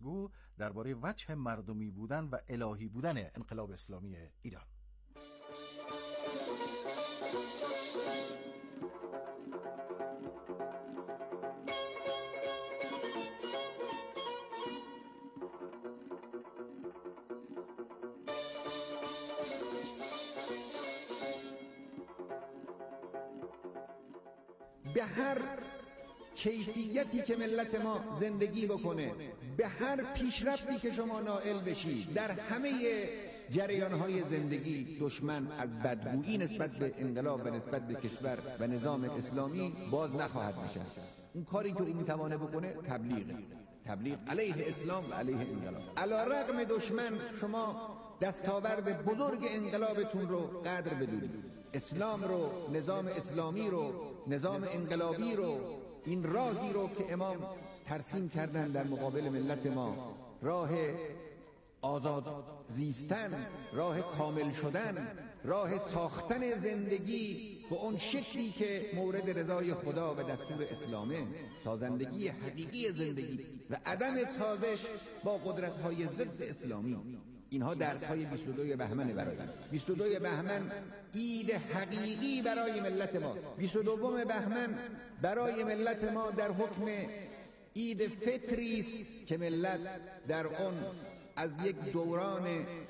راستگو درباره وجه مردمی بودن و الهی بودن انقلاب اسلامی ایران. به هر کیفیتی که ملت ما زندگی بکنه، به هر پیشرفتی که شما نائل بشید، در همه جریان‌های زندگی دشمن از بدگویی نسبت به انقلاب و نسبت به کشور و نظام اسلامی باز نخواهد نشست. اون کاری که او میتوانه بکنه تبلیغ علیه اسلام و علیه انقلاب. علی رغم دشمن شما دستاورد بزرگ انقلابتون رو قدر بدونید، اسلام رو، نظام اسلامی رو، نظام انقلابی رو، این راهی رو که امام ترسیم کردن در مقابل ملت ما، راه آزاد زیستن، راه کامل شدن، راه ساختن زندگی به اون شکلی که مورد رضای خدا و دستور اسلامه، سازندگی حقیقی زندگی و عدم سازش با قدرت‌های ضد اسلامی. اینها درس‌های 22 بهمن برای من. 22 بهمن عید حقیقی برای ملت ما. 22 بهمن برای ملت ما در حکم عید فطری است که ملت در آن از یک دوران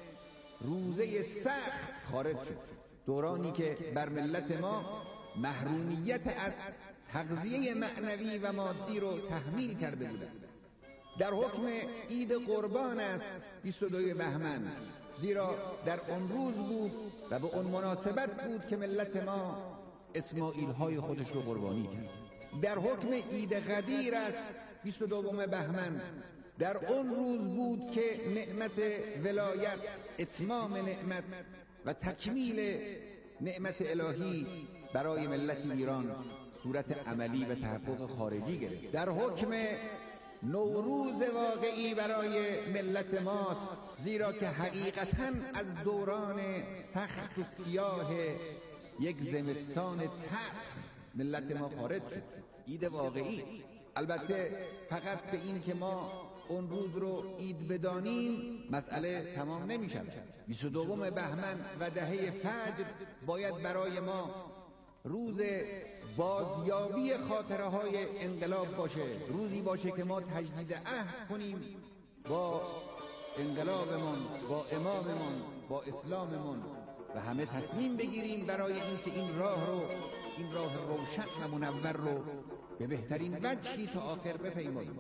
روزه سخت خارج شد، دورانی که بر ملت ما محرومیت از تغذیه معنوی و مادی رو تحمیل کرده بودند. در حکم عید قربان است 22 بهمن، زیرا در آن روز بود و به آن مناسبت بود که ملت ما اسماعیل های خودش رو قربانی کرد. در حکم عید غدیر است 22 بهمن، در آن روز بود که نعمت ولایت، اتمام نعمت و تکمیل نعمت الهی برای ملت ایران صورت عملی و تحقق خارجی گرفت. در حکم نوروز واقعی برای ملت ماست، زیرا که حقیقتاً از دوران سخت و سیاه یک زمستان تلخ ملت ما خارج شد. عید واقعی. البته فقط به این که ما اون روز رو عید بدانیم مسئله تمام نمی شود. 22 بهمن و دهه فجر باید برای ما روز بازیابی خاطره های انقلاب باشه، روزی باشه که ما تجدید عهد کنیم با انقلابمون، با اماممون، با اسلاممون و همه تصمیم بگیریم برای اینکه این راه روشن و منور رو به بهترین وجهی تا آخر بپیماییم.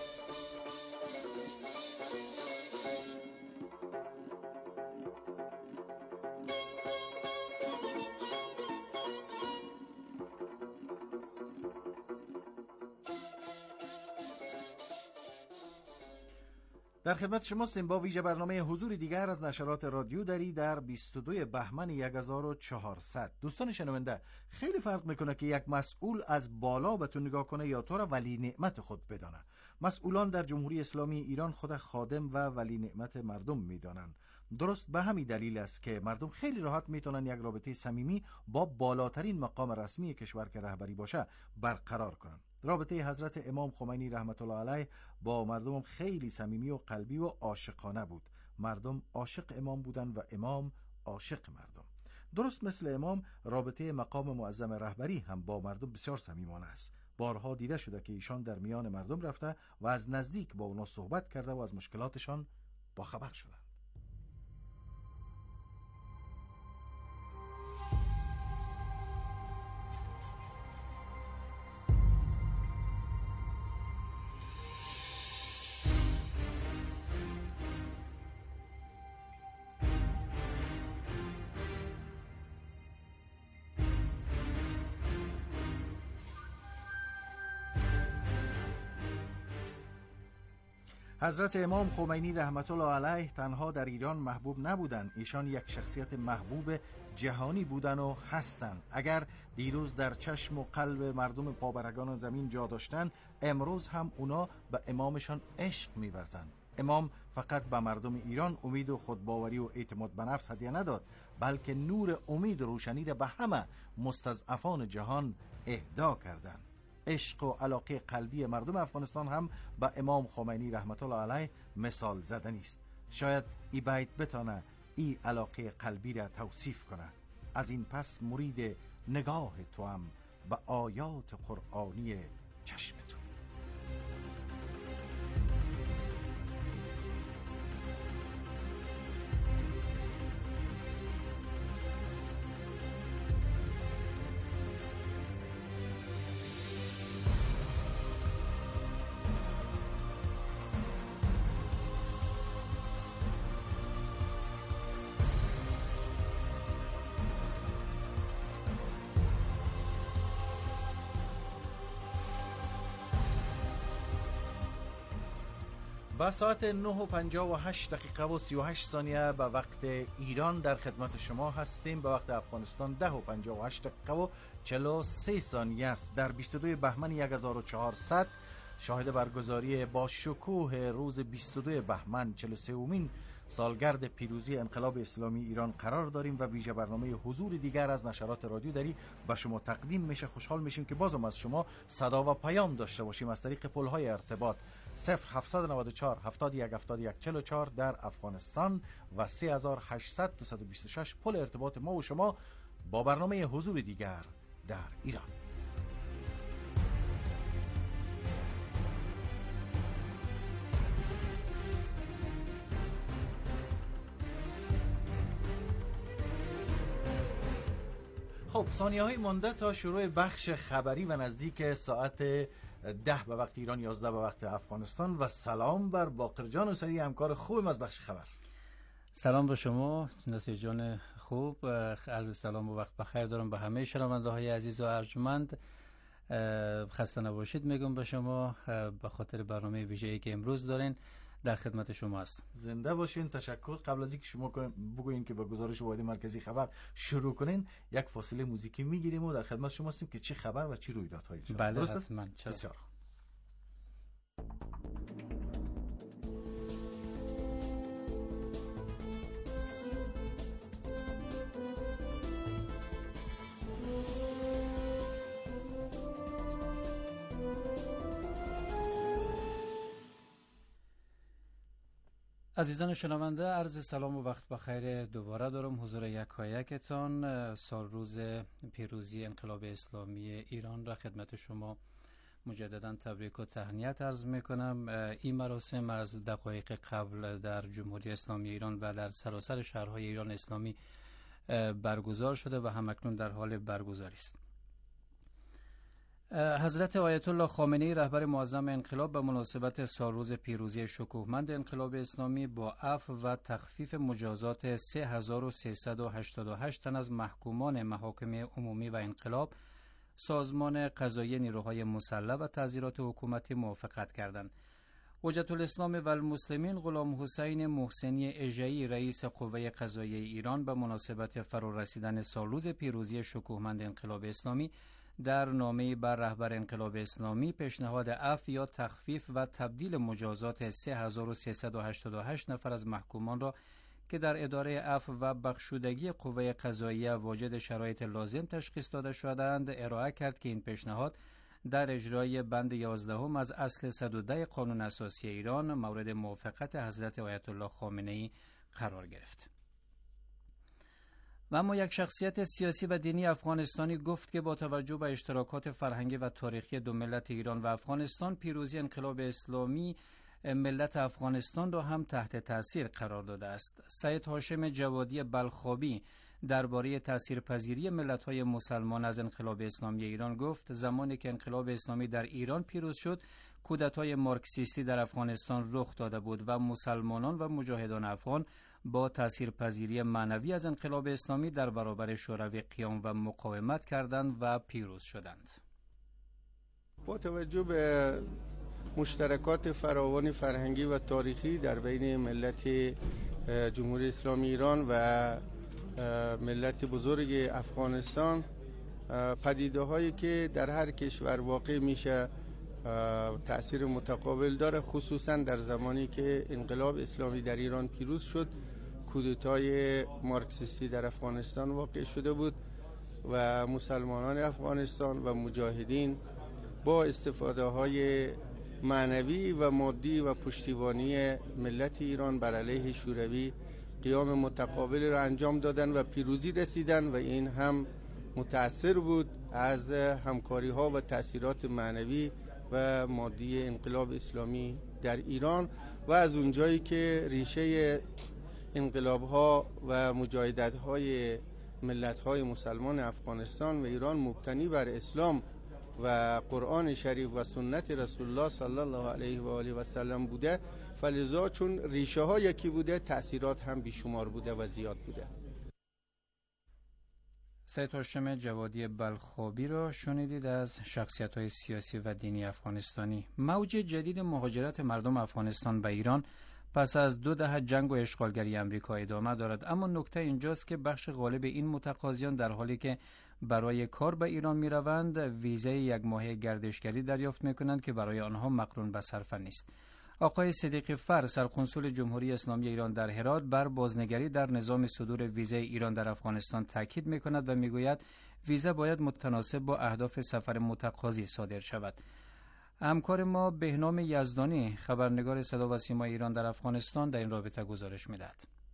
در خدمت شماستیم با ویژه برنامه حضور دیگر از نشرات رادیو دری در 22 بهمن 1400. دوستان شنونده، خیلی فرق میکنه که یک مسئول از بالا به تو نگاه کنه یا تو را ولی نعمت خود بدانه. مسئولان در جمهوری اسلامی ایران خود خادم و ولی نعمت مردم میدانند. درست به همین دلیل است که مردم خیلی راحت میتونن یک رابطه صمیمی با بالاترین مقام رسمی کشور که رهبری باشه برقرار کنن. رابطه حضرت امام خمینی رحمت الله علیه با مردم خیلی صمیمی و قلبی و عاشقانه بود. مردم عاشق امام بودن و امام عاشق مردم. درست مثل امام، رابطه مقام معظم رهبری هم با مردم بسیار صمیمانه است. بارها دیده شده که ایشان در میان مردم رفته و از نزدیک با اونا صحبت کرده و از مشکلاتشان با خبر شدند. حضرت امام خمینی رحمت الله علیه تنها در ایران محبوب نبودند، ایشان یک شخصیت محبوب جهانی بودند و هستند. اگر دیروز در چشم و قلب مردم پابرگان زمین جا داشتند، امروز هم اونا به امامشان عشق می‌ورزند. امام فقط به مردم ایران امید و خودباوری و اعتماد به نفس هدیه نداد، بلکه نور امید و روشنی را به همه مستضعفان جهان اهدا کردند. عشق و علاقه قلبی مردم افغانستان هم به امام خمینی رحمت الله علیه مثال زدنی است. شاید این بیت بتانه این علاقه قلبی را توصیف کنه. از این پس مرید نگاه تو هم به آیات قرآنی چشم تو. با ساعت 9:58 دقیقه و 38 ثانیه به وقت ایران در خدمت شما هستیم. به وقت افغانستان 10:58 دقیقه و 43 ثانیه است. در 22 بهمن 1400 شاهد برگزاری با شکوه روز 22 بهمن 43مین سالگرد پیروزی انقلاب اسلامی ایران قرار داریم و ویژه برنامه حضور دیگر از نشرات رادیو دری به شما تقدیم میشه. خوشحال میشیم که بازم از شما صدا و پیام داشته باشیم از طریق پل‌های ارتباط 0794 71 71 44 در افغانستان و 3800 226 پل ارتباط ما و شما با برنامه حضور دیگر در ایران. خب ثانیه های مانده تا شروع بخش خبری و نزدیک ساعت 10 به وقت ایران 11 به وقت افغانستان و سلام بر باقر جان حسینی همکار خوبم از بخش خبر. سلام به شما نصیر جان خوب، عرض سلام و وقت بخیر دارم به همه شنونده های عزیز و ارجمند. خسته نباشید میگم به شما به خاطر برنامه ویژه‌ای که امروز دارین. در خدمت شما هستم. زنده باشین. تشکر. قبل از اینکه شما بگوییم که با گزارش واحد مرکزی خبر شروع کنین یک فاصله موزیکی میگیریم و در خدمت شما هستیم که چه خبر و چه رویدادهایی شد. بله حتما. بسیار. عزیزان شنونده، عرض سلام و وقت بخیر دوباره دارم حضور یکایکتان. سال روز پیروزی انقلاب اسلامی ایران را خدمت شما مجددا تبریک و تهنیت عرض میکنم. این مراسم از دقایق قبل در جمهوری اسلامی ایران و در سراسر شهرهای ایران اسلامی برگزار شده و همکنون در حال برگزاری است. حضرت آیت الله خامنه‌ای رهبر معظم انقلاب به مناسبت سالروز پیروزی شکوهمند انقلاب اسلامی با عفو و تخفیف مجازات 3388 تن از محکومان محاکم عمومی و انقلاب سازمان قضایی نیروهای مسلح و تعزیرات حکومتی موافقت کردند. حجت الاسلام و المسلمین غلام حسین محسنی اژه‌ای رئیس قوه قضاییه ایران به مناسبت فرارسیدن سالروز پیروزی شکوهمند انقلاب اسلامی در نامه‌ای بر رهبر انقلاب اسلامی پیشنهاد عفو یا تخفیف و تبدیل مجازات 3388 نفر از محکومان را که در اداره عفو و بخشودگی قوه قضاییه واجد شرایط لازم تشخیص داده شدند ارائه کرد که این پیشنهاد در اجرای بند 11 از اصل 110 قانون اساسی ایران مورد موافقت حضرت آیت الله خامنه‌ای قرار گرفت. و اما یک شخصیت سیاسی و دینی افغانستانی گفت که با توجه به اشتراکات فرهنگی و تاریخی دو ملت ایران و افغانستان، پیروزی انقلاب اسلامی ملت افغانستان را هم تحت تاثیر قرار داده است. سید هاشم جوادی بلخابی درباره تاثیرپذیری ملت‌های مسلمان از انقلاب اسلامی ایران گفت زمانی که انقلاب اسلامی در ایران پیروز شد، کودتای مارکسیستی در افغانستان رخ داده بود و مسلمانان و مجاهدان افغان با تاثیرپذیری معنوی از انقلاب اسلامی در برابر شوروی قیام و مقاومت کردند و پیروز شدند. با توجه به مشترکات فراوان فرهنگی و تاریخی در بین ملت جمهوری اسلامی ایران و ملت بزرگ افغانستان، پدیده هایی که در هر کشور واقع میشه تأثیر متقابل داره، خصوصا در زمانی که انقلاب اسلامی در ایران پیروز شد، کودتای مارکسیستی در افغانستان واقع شده بود و مسلمانان افغانستان و مجاهدین با استفاده های معنوی و مادی و پشتیبانی ملت ایران بر علیه شوروی قیام متقابل را انجام دادن و پیروزی رسیدن و این هم متأثر بود از همکاری ها و تأثیرات معنوی و مادی انقلاب اسلامی در ایران و از اونجایی که ریشه انقلاب ها و مجاهدت های ملت های مسلمان افغانستان و ایران مبتنی بر اسلام و قرآن شریف و سنت رسول الله صلی الله علیه و آله و سلم بوده، فلذا چون ریشه ها یکی بوده تأثیرات هم بیشمار بوده و زیاد بوده. سید هاشم جوادی بلخابی را شنیدید از شخصیت‌های سیاسی و دینی افغانستانی. موج جدید مهاجرت مردم افغانستان به ایران پس از 2 دهه جنگ و اشغالگری آمریکا ادامه دارد، اما نکته اینجاست که بخش غالب این متقاضیان در حالی که برای کار به ایران می‌روند ویزای 1 ماهه گردشگری دریافت می‌کنند که برای آنها مقرون به صرفه نیست. آقای صدیقی فر، سرقنسول جمهوری اسلامی ایران در هرات، بر بازنگری در نظام صدور ویزای ایران در افغانستان تاکید می‌کند و می‌گوید ویزا باید متناسب با اهداف سفر متقاضی صادر شود. همکار ما بهنام یزدانی، خبرنگار صدا و سیما ایران در افغانستان، در این رابطه گزارش می‌دهد.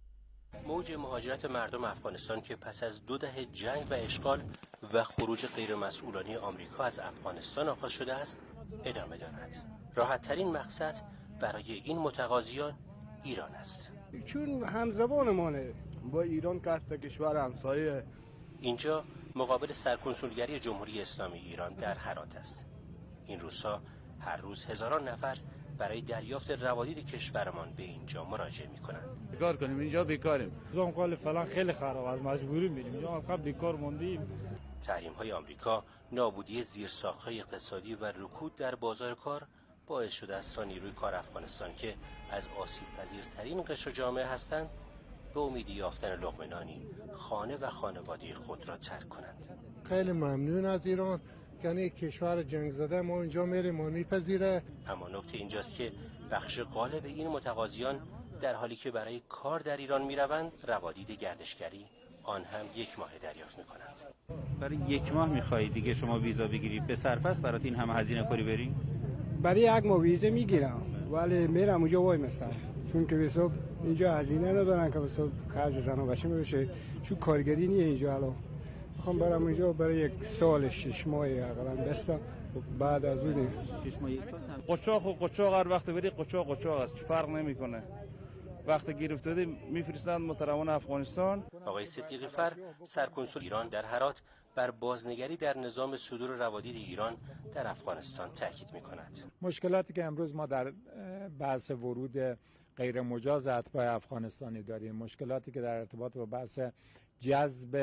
موج مهاجرت مردم افغانستان که پس از 2 دهه جنگ و اشغال و خروج غیرمسئولانه آمریکا از افغانستان آغاز شده است، ادامه دارد. راحت‌ترین مقصد برای این متقاضیان ایران است. چون همزبانمانه با ایران که است، کشور همسایه. اینجا مقابل سرکنسولگری جمهوری اسلامی ایران در هرات است. این روزها هر روز هزاران نفر برای دریافت روادید کشورمان به اینجا مراجعه می‌کنند. بیکار کنیم، اینجا بیکاریم. زامقال فلان خیلی خراب، از مجبوری میریم اینجا، ما بیکار موندیم. تحریم‌های آمریکا، نابودی زیرساخت‌های اقتصادی و رکود در بازار کار باعث شده است تا نیروی کار افغانستان که از آسیب پذیرترین قشر جامعه هستند به امید یافتن لقمه نانی خانه و خانواده خود را ترک کنند. خیلی ممنون از ایران، یعنی کشور جنگ زده ما اینجا میریم و میپذیره. اما نکته اینجاست که بخش غالب این متقاضیان در حالی که برای کار در ایران میروند روادید گردشگری آن هم 1 ماه دریافت میکنند. برای 1 ماه میخوایی دیگه شما ویزا بگیری، به صرفه است برات این همه هزینه کاری بری؟ برای 1 ماه ویزا میگیرم ولی میرم اونجا وای مثلا، چون که حساب اینجا هزینه ندارن که حساب خرج زن و بچه بشه، چون کارگری نیه اینجا. الان میخوام برم اینجا برای 1 سال 6 ماهی اقلا بستم، بعد از اون 6 ماه 1 سال قچاق و قچاق هر وقت بری قچاق است، فرق نمیکنه. وقتی گرفتادی میفرستند محترمان افغانستان. آقای صدیقی فر، سرکنسول ایران در هرات، بر بازنگری در نظام صدور روادید ایران در افغانستان تاکید می‌کند. مشکلاتی که امروز ما در بحث ورود غیر مجاز اتباع افغانستانی داریم، مشکلاتی که در ارتباط با بحث جذب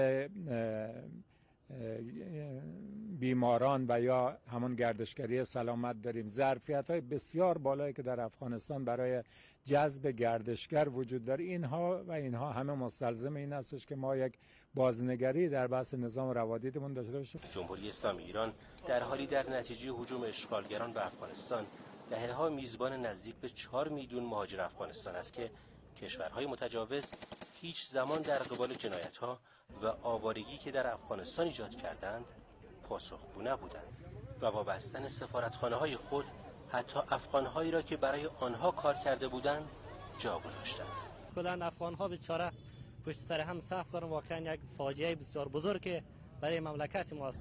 بیماران و یا همون گردشگری سلامت داریم، ظرفیت‌های بسیار بالایی که در افغانستان برای جذب گردشگر وجود داره، اینها همه مستلزم این هستش که ما یک بازنگری در بحث نظام روادیدمون داشته باشیم. جمهوری اسلامی ایران در حالی در نتیجه هجوم اشغالگران به افغانستان دهه‌ها میزبان نزدیک به 4 میلیون مهاجر افغانستان است که کشورهای متجاوز هیچ زمان در قبال جنایت‌ها و آوارگی که در افغانستان ایجاد کردند پاسخگو نبودند و با بستن سفارتخانه‌های خود حتی افغان‌هایی را که برای آنها کار کرده بودند جا گذاشتند. کلاً افغان‌ها بیچاره پشت سر هم صف دارن، واقعا یک فاجعه بسیار بزرگ برای مملکت ما است.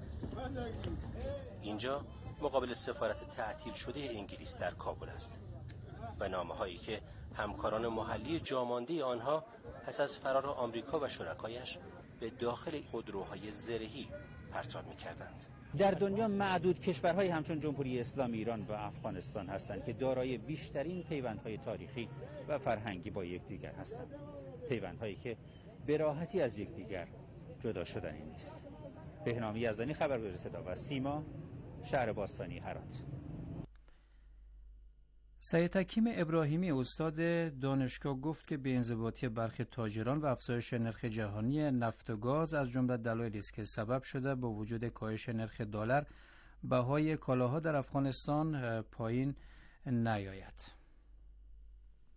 اینجا مقابل سفارت تعطیل شده انگلیس در کابل است و نامه‌هایی که همکاران محلی جامانده آنها پس از فرار آمریکا و شرکایش به داخل خودروهای زرهی پرتاب می‌کردند. در دنیا معدود کشورهای همچون جمهوری اسلامی ایران و افغانستان هستند که دارای بیشترین پیوندهای تاریخی و فرهنگی با یکدیگر هستند، پیوندهایی که به راحتی از یکدیگر جدا شدنی نیست. بهنام یزدانی، خبرنگار صدا و سیما، شهر باستانی هرات. سید حکیم ابراهیمی، استاد دانشگاه، گفت که بی‌انضباطی برخی تاجران و افزایش نرخ جهانی نفت و گاز از جمله دلایلی است که سبب شده با وجود کاهش نرخ دلار بهای کالاها در افغانستان پایین نیاید.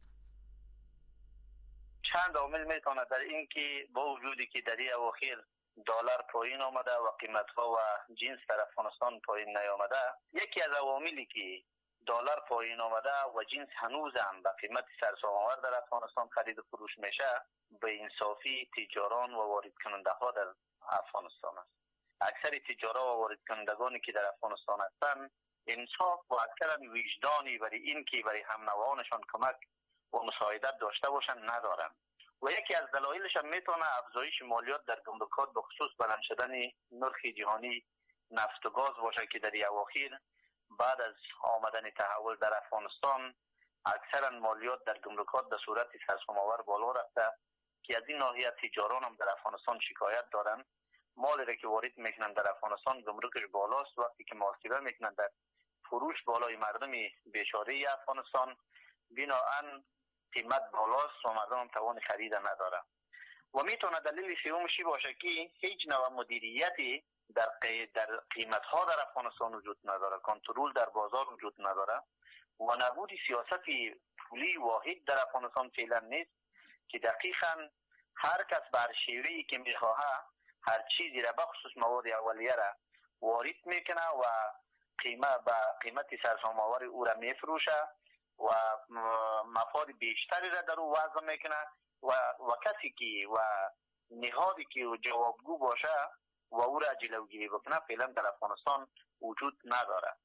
چند عامل میتونه در این که با وجودی که در این اواخر دلار پایین آمده و قیمت ها و جنس در افغانستان پایین نیامده، یکی از عواملی که دلار پایین آمده و جنس هنوز هم به قیمت سرسام‌آور در افغانستان خرید و فروش میشه، به انصافی تجاران و وارد کننده ها در افغانستان است. اکثر تجارا و وارد کنندگانی که در افغانستان هستند انصاف و اکثرا وجدانی برای این که برای هم نوعانشان کمک و مساعدت داشته باشند ندارند و یکی از دلایلش هم میتونه افزایش مالیات در گمرکات به خصوص بلند شدن نرخ جهانی نفت و گاز باشه که در اواخر بعد از آمدن تحول در افغانستان اکثرا مالیات در گمرکات به صورت سرسام‌آور بالا رفته که از این ناحیه تجاران هم در افغانستان شکایت دارند. مالی را که وارد میکنند در افغانستان گمرکش بالاست، وقتی که محاسبه میکنند در فروش بالای مردم بیچاره افغانستان بناهن قیمت بالاست و مردم هم توان خرید نداره و میتونه دلیل سومشی باشه که هیچ نوع مدیریتی در قیمت ها در افغانستان وجود نداره، کنترل در بازار وجود نداره و نبود سیاست پولی واحد در افغانستان فعلا نیست که دقیقاً هر کس بر شیوهی که میخواه هر چیزی را بخصوص مواد اولیه را وارد میکنه و قیمت سرسام‌آور او را میفروشه و مفاد بیشتری را در او وضع میکنه و کسی که و نهادی که جوابگو باشه و او را جلوگیری بکنه فعلا در افغانستان وجود نداره.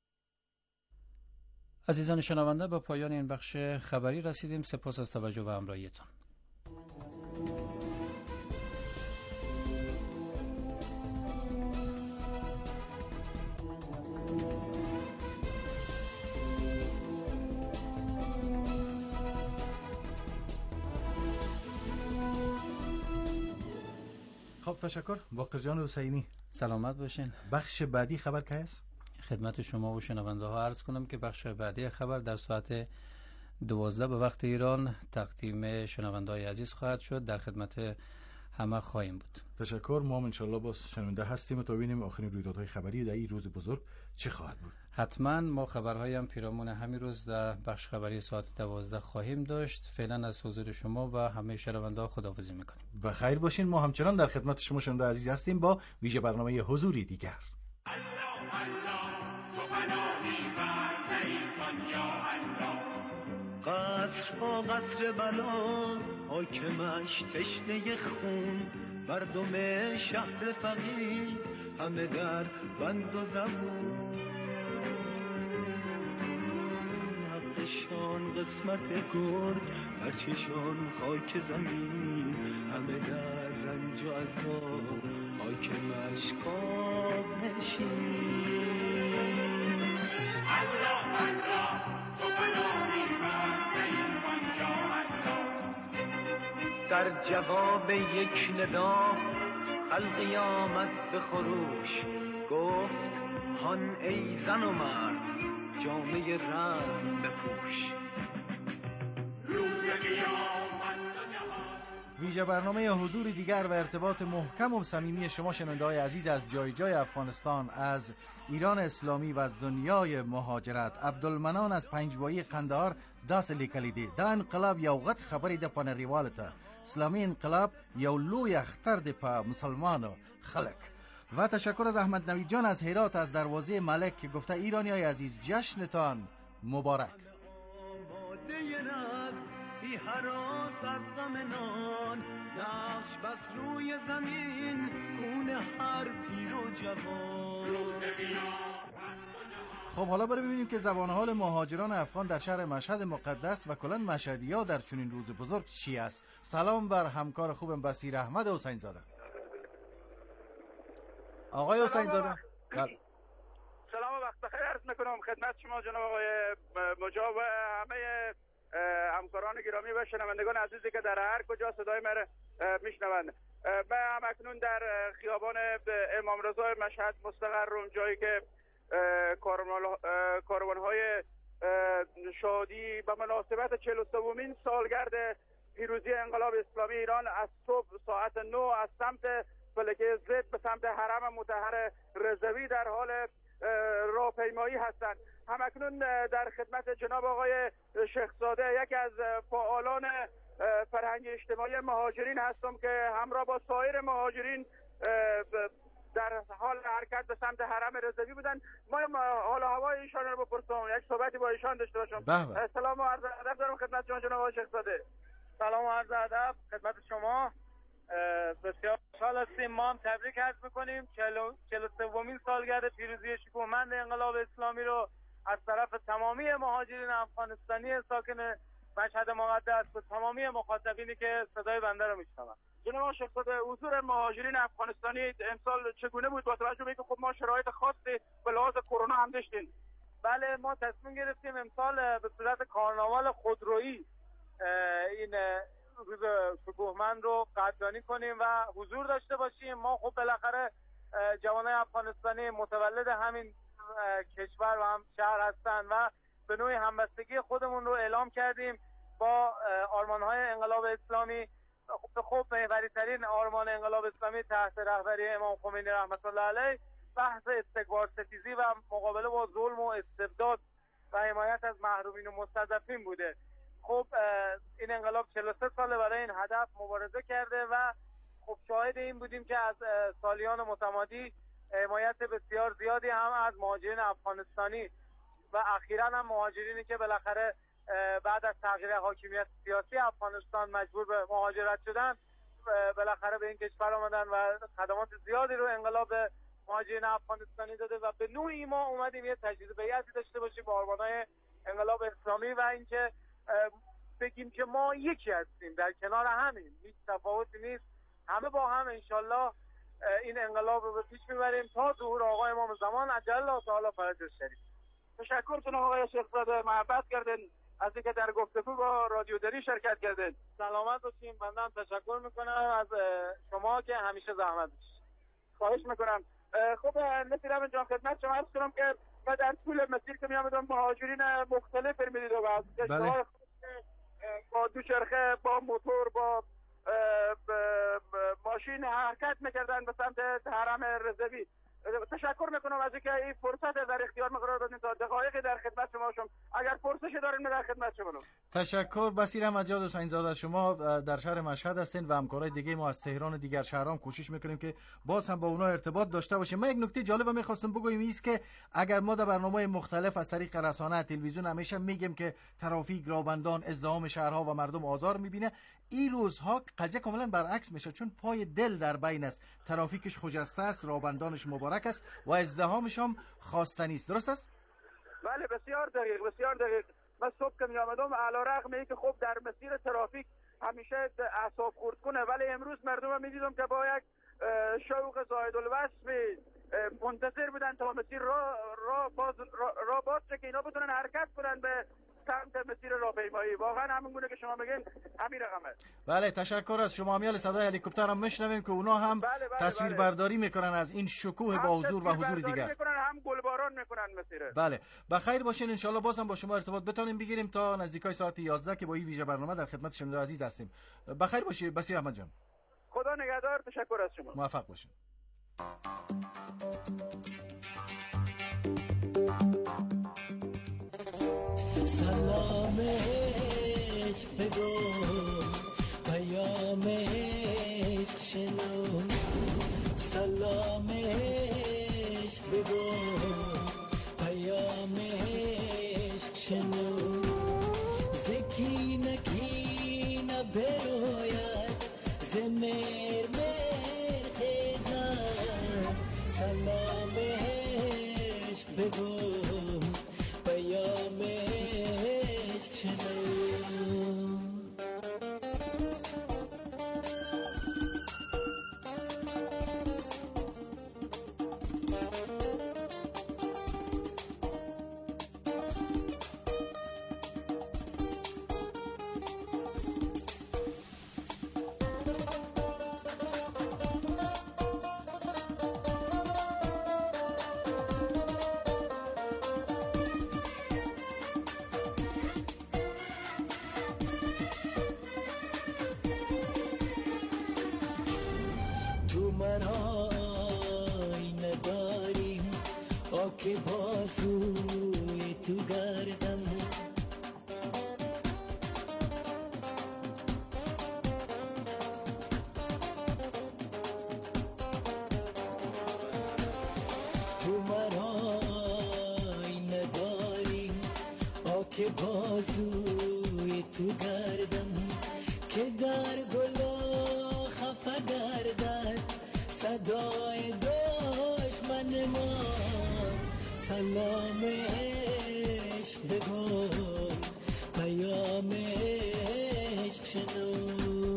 عزیزان شنونده، به پایان این بخش خبری رسیدیم. سپاس از توجه و همراهیتان. خب تشکر. باقر جان حسینی سلامت باشین. بخش بعدی خبر که هست؟ خدمت شما و شنونده ها عرض کنم که بخش بعدی خبر در ساعت 12 به وقت ایران تقدیم شنونده های عزیز خواهد شد. در خدمت همه خواهیم بود. تشکر. ما هم انشالله باز شنونده هستیم تا ببینیم آخرین رویدادهای خبری در این روز بزرگ چه خواهد بود. حتما ما خبرهایی هم پیرامون همین روز در بخش خبری ساعت 12 خواهیم داشت. فعلا از حضور شما و همه شنونده ها خداحافظی میکنیم. و خیر باشین. ما همچنان در خدمت شما شنونده عزیز هستیم با ویژه برنامه حضوری دیگر. قصر و قصر بلا حاکمش تشنه خون، مردم شهر فقیر همه در بند و زبون، حقشان قسمت گرد بچشان خاک زمین، همه در رنج و عذاب حاکمش کاب نشین. الله الله تو بنامی در جواب یک ندا خلقی آمد به خروش، گفت هان ای زن و مرد جامعه رنگ بپوش. ویژه برنامه حضور دیگر و ارتباط محکم و صمیمی شما شنونده های عزیز از جای جای افغانستان، از ایران اسلامی و از دنیای مهاجرت. عبدالمنان از پنجوایی قندهار داس لیکلی دا انقلاب یو غټ خبری د پنریوالته اسلامی انقلاب یو لوی اختر د په مسلمانو خلق. و تشکر از احمد نوید جان از هرات از دروازه ملک که گفته ایرانیای عزیز جشنتان مبارک. هراس از غم نان نقش بس روی زمین خون هر پیر و جوان. خب حالا بریم ببینیم که زبان حال مهاجران افغان در شهر مشهد مقدس و کلان مشهدی‌ها در چنین روز بزرگ چی است. سلام بر همکار خوبم بصیر احمد حسین زاده. آقای حسین زاده سلام و وقت بخیر عرض میکنم خدمت شما جناب آقای مجاب و همه همکاران گرامی و شنوندگان عزیزی که در هر کجا صدای من میشنوند. من هم اکنون در خیابان امام رضا مشهد مستقرم، جایی که کاروان‌های شادی به مناسبت 43مین سالگرد پیروزی انقلاب اسلامی ایران از صبح ساعت 9 از سمت فلکه زد به سمت حرم مطهر رضوی در حال راهپیمایی هستند. همکنون در خدمت جناب آقای شیخزاده، یکی از فعالان فرهنگ اجتماعی مهاجرین هستم که همراه با سایر مهاجرین در حال حرکت به سمت حرم رضوی بودن. ما حال هوای ایشان رو بپرسم، یک صحبتی با ایشان داشته باشم. سلام و عرض ادب دارم خدمت شما جناب آقای شیخزاده. سلام و عرض ادب خدمت شما. بسیار خوشحال هستیم. ما هم تبریک عرض می‌کنیم 43مین سالگرد پیروزی شکوهمند انقلاب اسلامی رو از طرف تمامی مهاجرین افغانستانی ساکن مشهد مقدس و تمامی مخاطبینی که صدای بنده رو میشنون. جناب شیخزاده، حضور مهاجرین افغانستانی امسال چگونه بود با توجه به اینکه خب ما شرایط خاصی به لحاظ کرونا هم داشتیم؟ بله، ما تصمیم گرفتیم امسال به صورت کارناوال خودرویی این روز شکوهمند رو قدردانی کنیم و حضور داشته باشیم. ما خب بالاخره جوانای افغانستانی متولد همین کشور و هم شهر هستن و به نوعی همبستگی خودمون رو اعلام کردیم با آرمان‌های انقلاب اسلامی. خب محوری‌ترین آرمان انقلاب اسلامی تحت رهبری امام خمینی رحمت الله علیه بحث استکبار ستیزی و مقابله با ظلم و استبداد و حمایت از محرومین و مستضعفین بوده. خب این انقلاب 43 ساله برای این هدف مبارزه کرده و خب شاهد این بودیم که از سالیان متمادی حمایت بسیار زیادی هم از مهاجرین افغانستانی و اخیراً هم مهاجرینی که بالاخره بعد از تغییر حاکمیت سیاسی افغانستان مجبور به مهاجرت شدن بالاخره به این کشور آمدن و خدمات زیادی رو انقلاب مهاجرین افغانستانی داده و به نوعی ما اومدیم یه تجدید بیعتی داشته باشیم با آرمان‌های انقلاب اسلامی و اینکه بگیم که ما یکی هستیم، در کنار همین، هیچ تفاوتی نیست، همه با هم انشالله این انقلاب رو به پیش میبریم تا ظهور آقا امام زمان عجل الله تعالی فرجه الشریف. تشکر جناب آقای شیخزاده، محبت کردین از اینکه در گفتگو با رادیو دری شرکت کردین. سلامت باشین. بنده هم تشکر میکنم از شما که همیشه زحمت کشید. خواهش میکنم. خب نصیرم جان خدمت شما عرض کنم که ما در طول مسیر که میامدم مهاجرین مختلف میدید و از کشورهای با دوچرخه، با موتور، با ماشین حرکت میکردن به سمت حرم رضوی. تشکر میکنم از اینکه این فرصت در اختیار ما قرار دادین تا دقایقی در خدمت شما شم. اگر فرصتی دارین در خدمت شما. تشکر. بصیر احمد جان حسین زاده، شما در شهر مشهد هستین و همکارای دیگه ما از تهران و دیگر شهرام کوشش میکنیم که باز هم با اونها ارتباط داشته باشیم. من یک نکته جالب میخواستم بگویم است که اگر ما در برنامه مختلف از طریق رسانه تلویزیون همیشه میگیم که ترافیک، رابندان، ازدحام شهرها و مردم آزار میبینه، این روزها قضیه کاملا برعکس میشه، چون پای دل در بین است. ترافیکش خجسته است، رابندانش مبارک است و ازدحامش هم خواستنی است. درست است؟ بله، بسیار دقیق، بسیار دقیق. من صبح که میامدم علیرغم اینکه خب در مسیر ترافیک همیشه اعصاب خورد کنه، ولی امروز مردم میدیدم که با یک شوق زائد الوصف منتظر بودن تا مسیر را باز که اینا بتونن حرکت کنن به سمت مسیر راهپیمایی. واقعا همین گونه که شما میگین همین رقمه. بله، تشکر از شما. امیال صدای هلیکوپتر هم میشنویم که اونا هم تصویر برداری میکنن از این شکوه با حضور و حضور دیگر. هم گلباران میکنن مسیره. بله، بخیر باشین. ان شاء الله بازم با شما ارتباط بتونیم بگیریم تا نزدیکای ساعت 11 که با این ویژه برنامه در خدمت شما عزیز هستیم. بخیر باشید بصیر احمد جان. خدا نگهدار. تشکر از شما. موفق باشین. سلام عشق بگو، پیام عشق شنو. سلام عشق بگو، پیام عشق شنو. زکینه کینه بروید زمیر مر خیزن. سلام عشق بگو، پیام عشق شنو. که بازوی تو گردم. که بازوی تو گردم که در گلا خفه گردد صدای دشمن ما سلام عشق بگو پیام عشق شنو.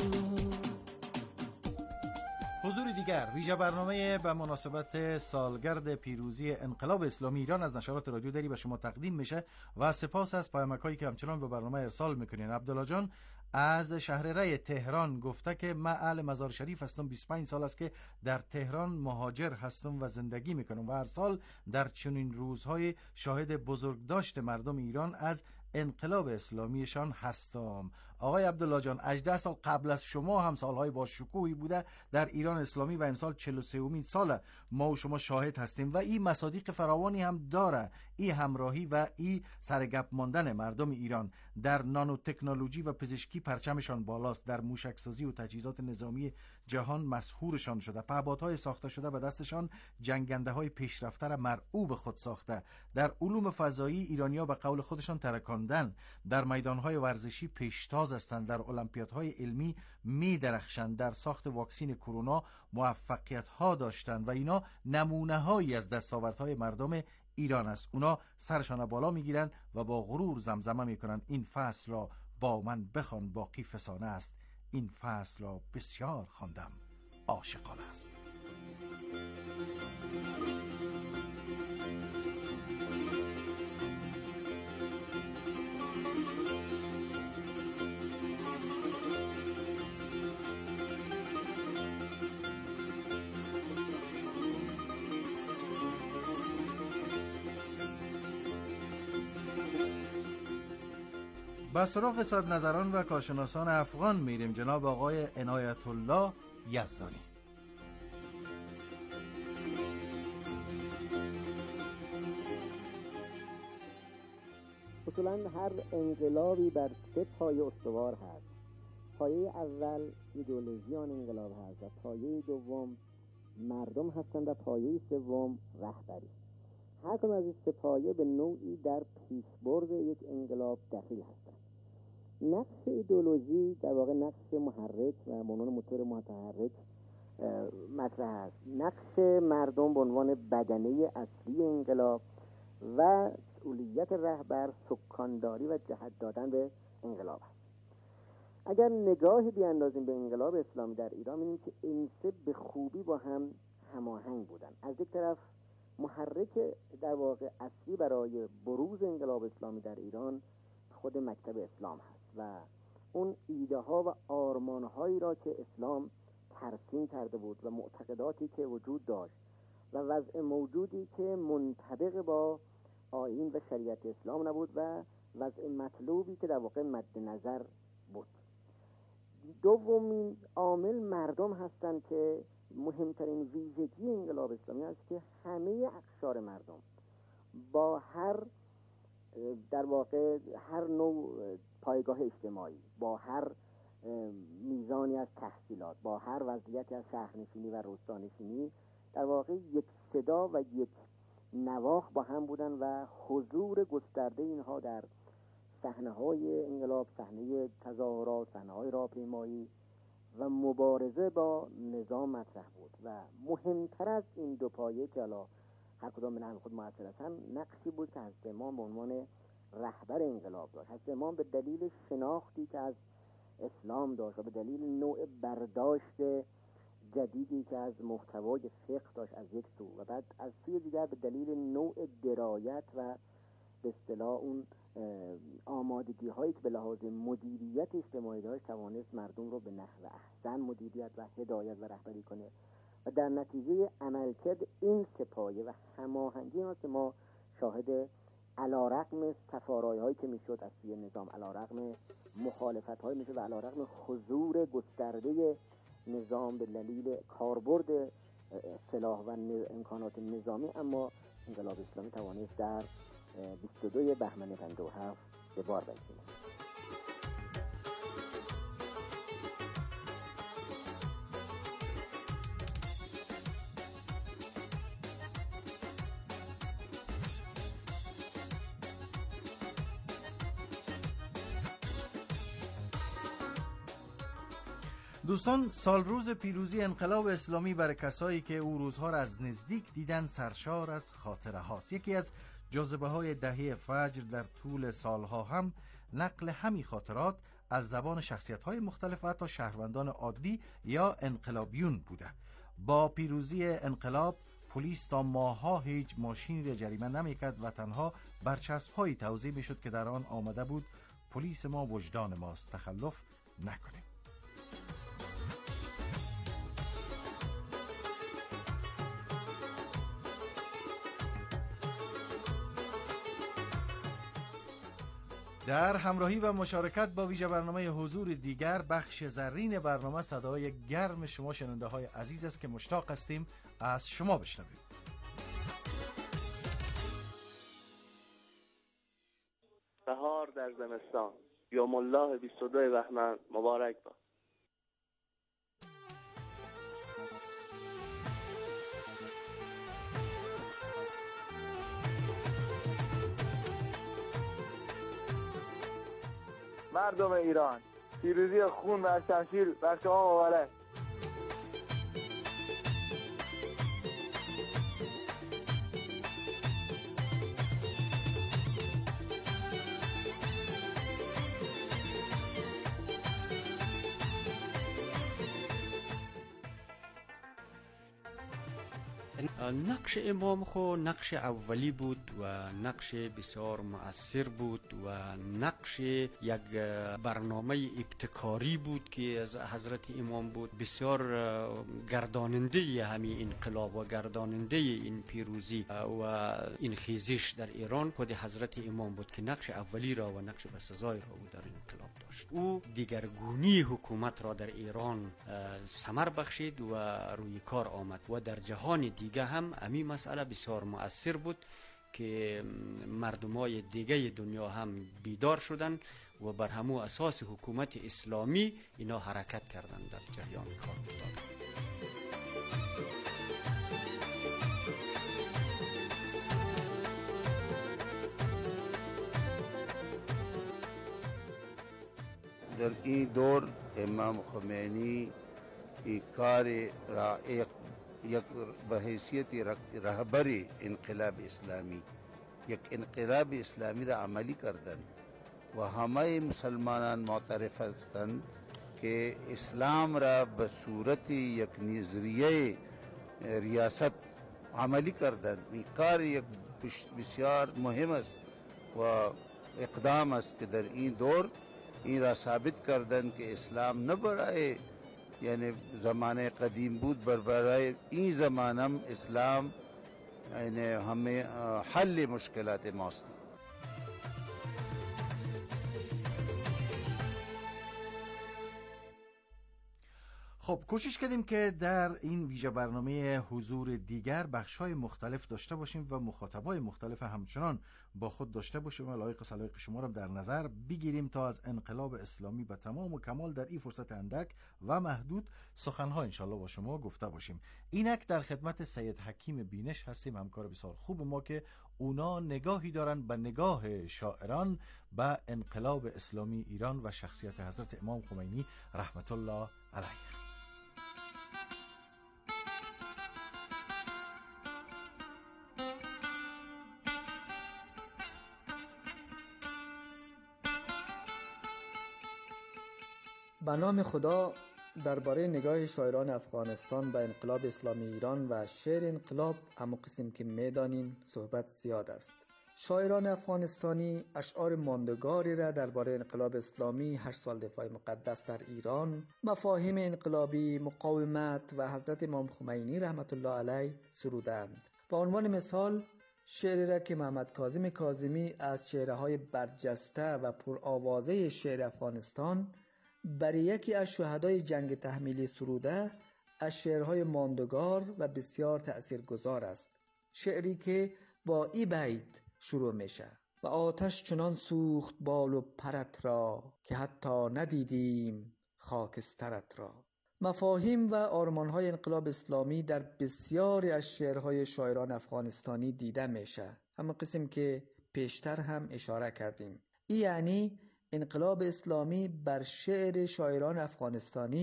حضور دیگر ویژه برنامه به مناسبت سالگرد پیروزی انقلاب اسلامی ایران از نشرات رادیو دری به شما تقدیم میشه و سپاس از پیامک‌هایی که همچنان به برنامه ارسال میکنین. عبدالله جان از شهر ری تهران گفته که من اهل مزار شریف هستم، 25 سال است که در تهران مهاجر هستم و زندگی میکنم و هر سال در چنین روزهای شاهد بزرگداشت مردم ایران از انقلاب اسلامیشان هستم. آقای عبدالله جان 18 سال قبل از شما هم سالهای با شکوهی بوده در ایران اسلامی و امسال 43مین سال ما و شما شاهد هستیم و این مصادیق فراوانی هم داره. این همراهی و این سرگپ ماندن مردم ایران در نانو تکنولوژی و پزشکی پرچمشان بالاست، در موشکسازی و تجهیزات نظامی جهان مسحورشان شده، پهپادهای ساخته شده و دستشان جنگنده های پیشرفته را مرعوب خود ساخته، در علوم فضایی ایرانی‌ها به قول خودشان ترکاندن، در میدانهای ورزشی پیشتاز هستند، در المپیادهای علمی می درخشند، در ساخت واکسین کرونا موفقیت ها داشتند و اینا نمونه هایی از دستاوردهای مردم ایران است. اونا سرشان بالا میگیرن و با غرور زمزمه میکنن این فصل را با من بخوان باقی فسانه است، این فصل را بسیار خواندم عاشقانه است. با سراغ صاحب نظران و کارشناسان افغان میریم. جناب آقای عنایت الله یزدانی. اصولا هر انقلابی بر سه پایه استوار هست. پایه اول ایدئولوژی آن انقلاب هست و پایه دوم مردم هستند و پایه سوم رهبری. هر کدام از این سه پایه به نوعی در پیشبرد یک انقلاب دخیل هستند. نقش ایدئولوژی در واقع نقش محرک و عنوان موتور متحرک مطرح است. نقش مردم به عنوان بدنه اصلی انقلاب و مسئولیت رهبر سکانداری و جهت دادن به انقلاب است. اگر نگاهی بیاندازیم به انقلاب اسلامی در ایران می‌بینیم که این سه به خوبی با هم هماهنگ بودن. از یک طرف محرک در واقع اصلی برای بروز انقلاب اسلامی در ایران خود مکتب اسلام هست و اون ایده ها و آرمان هایی را که اسلام ترسیم کرده بود و معتقداتی که وجود داشت و وضع موجودی که منطبق با آیین و شریعت اسلام نبود و وضع مطلوبی که در واقع مد نظر بود. دومین عامل مردم هستند که مهمترین ویژگی انقلاب اسلامی است که همه اقشار مردم با هر در واقع هر نوع پایگاه اجتماعی، با هر میزانی از تحصیلات، با هر وضعیتی از شهرنشینی و روستانشینی در واقع یک صدا و یک نواخت با هم بودن و حضور گسترده اینها در صحنه‌های انقلاب، صحنه تظاهرات، صحنه‌های راهپیمایی و مبارزه با نظام مطرح بود و مهمتر از این دو پایه که حالا هر کدام به نحو خود مؤثر هستند نقشی بود که حضرت امام به عنوان رهبر انقلاب داشت. حضرت امام به دلیل شناختی که از اسلام داشت و به دلیل نوع برداشت جدیدی که از محتوای فقه داشت از یک سو و بعد از سوی دیگر به دلیل نوع درایت و به اصطلاح اون آمادگی هایی که به لحاظ مدیریت اجتماعی داشت توانست مردم رو به نحو احسن مدیریت و هدایت و رهبری کنه و در نتیجه عملکرد این سه پایه و هماهنگی هست که ما شاهد علیرغم تفارایی هایی که میشد از سوی نظام، علیرغم مخالفت هایی میشد و علیرغم حضور گسترده نظام به دلیل کاربرد سلاح و امکانات نظامی، اما انقلاب اسلامی توانست در 22 بهمن 57 به بار برساند. دوستان، سال روز پیروزی انقلاب اسلامی برای کسایی که او روزها را از نزدیک دیدن سرشار از خاطره هاست. یکی از جاذبه های دهه فجر در طول سالها هم نقل همین خاطرات از زبان شخصیت های مختلف و حتی شهروندان عادی یا انقلابیون بوده. با پیروزی انقلاب پلیس تا ماه‌ها هیچ ماشینی را جریمه نمی‌کرد و تنها برچسب‌هایی توزیع می‌شد که در آن آمده بود پلیس ما وجدان ماست، تخلف نکنیم. در همراهی و مشارکت با ویژه برنامه حضور دیگر، بخش زرین برنامه صدای گرم شما شنونده های عزیز است که مشتاق هستیم از شما بشنویم. بهار در زمستان، یوم الله 22 بهمن مبارک باد. مردم ایران، پیروزی خون و شمشیر بر شما مبارک. نقش امام خو نقش اولی بود و نقش بسیار مؤثر بود و نقش یک برنامه ابتکاری بود که از حضرت امام بود. بسیار گرداننده همین انقلاب و گرداننده این پیروزی و این خیزش در ایران خود حضرت امام بود که نقش اولی را و نقش بسزای را او در انقلاب داشت. او دیگرگونی حکومت را در ایران ثمر بخشید و روی کار آمد و در جهان دیگه هم همین مسئله بسیار مؤثر بود که مردمای دیگه دنیا هم بیدار شدن و بر همون اساس حکومت اسلامی اینا حرکت کردن در جریان کار افتادن. در این دور امام خمینی این کار را یک به حیثیت رهبر انقلاب اسلامی، یک انقلاب اسلامی را عملی کردند و همه مسلمانان معترف هستند که اسلام را به صورت یک نظریه ریاست عملی کردند. این کار یک بسیار مهم است و اقدام است که در این دور این را ثابت کردند که اسلام نه برای یعنی زمانه قدیم بود، برای این زمانم اسلام یعنی همه حل مشکلات ماست. خب کوشش کردیم که در این ویژه برنامه حضور دیگر بخش‌های مختلف داشته باشیم و مخاطبای مختلف همچنان با خود داشته باشیم و لایق سلایق شما را در نظر بگیریم تا از انقلاب اسلامی به تمام و کمال در این فرصت اندک و محدود سخنها انشالله با شما گفته باشیم. اینک در خدمت سید حکیم بینش هستیم، همکار بسیار خوب ما که اونا نگاهی دارن به نگاه شاعران به انقلاب اسلامی ایران و شخصیت حضرت امام خمینی رحمت الله علیه. به نام خدا، درباره نگاه شاعران افغانستان به انقلاب اسلامی ایران و شعر انقلاب همو قسم که میدانین صحبت زیاد است. شاعران افغانستانی اشعار ماندگاری را درباره انقلاب اسلامی، 8 سال دفاع مقدس در ایران، مفاهیم انقلابی، مقاومت و حضرت امام خمینی رحمت الله علیه سرودند. به عنوان مثال شعری را که محمد کاظم کاظمی از چهره‌های برجسته و پرآوازه شعر افغانستان برای یکی از شهدای جنگ تحمیلی سروده، از شعرهای ماندگار و بسیار تأثیرگذار است. شعری که با این بیت شروع میشه: و آتش چنان سوخت بال و پرت را که حتی ندیدیم خاکسترت را. مفاهیم و آرمانهای انقلاب اسلامی در بسیاری از شعرهای شاعران افغانستانی دیده میشه، اما قسم که پیشتر هم اشاره کردیم. این یعنی انقلاب اسلامی بر شعر شاعران افغانستانی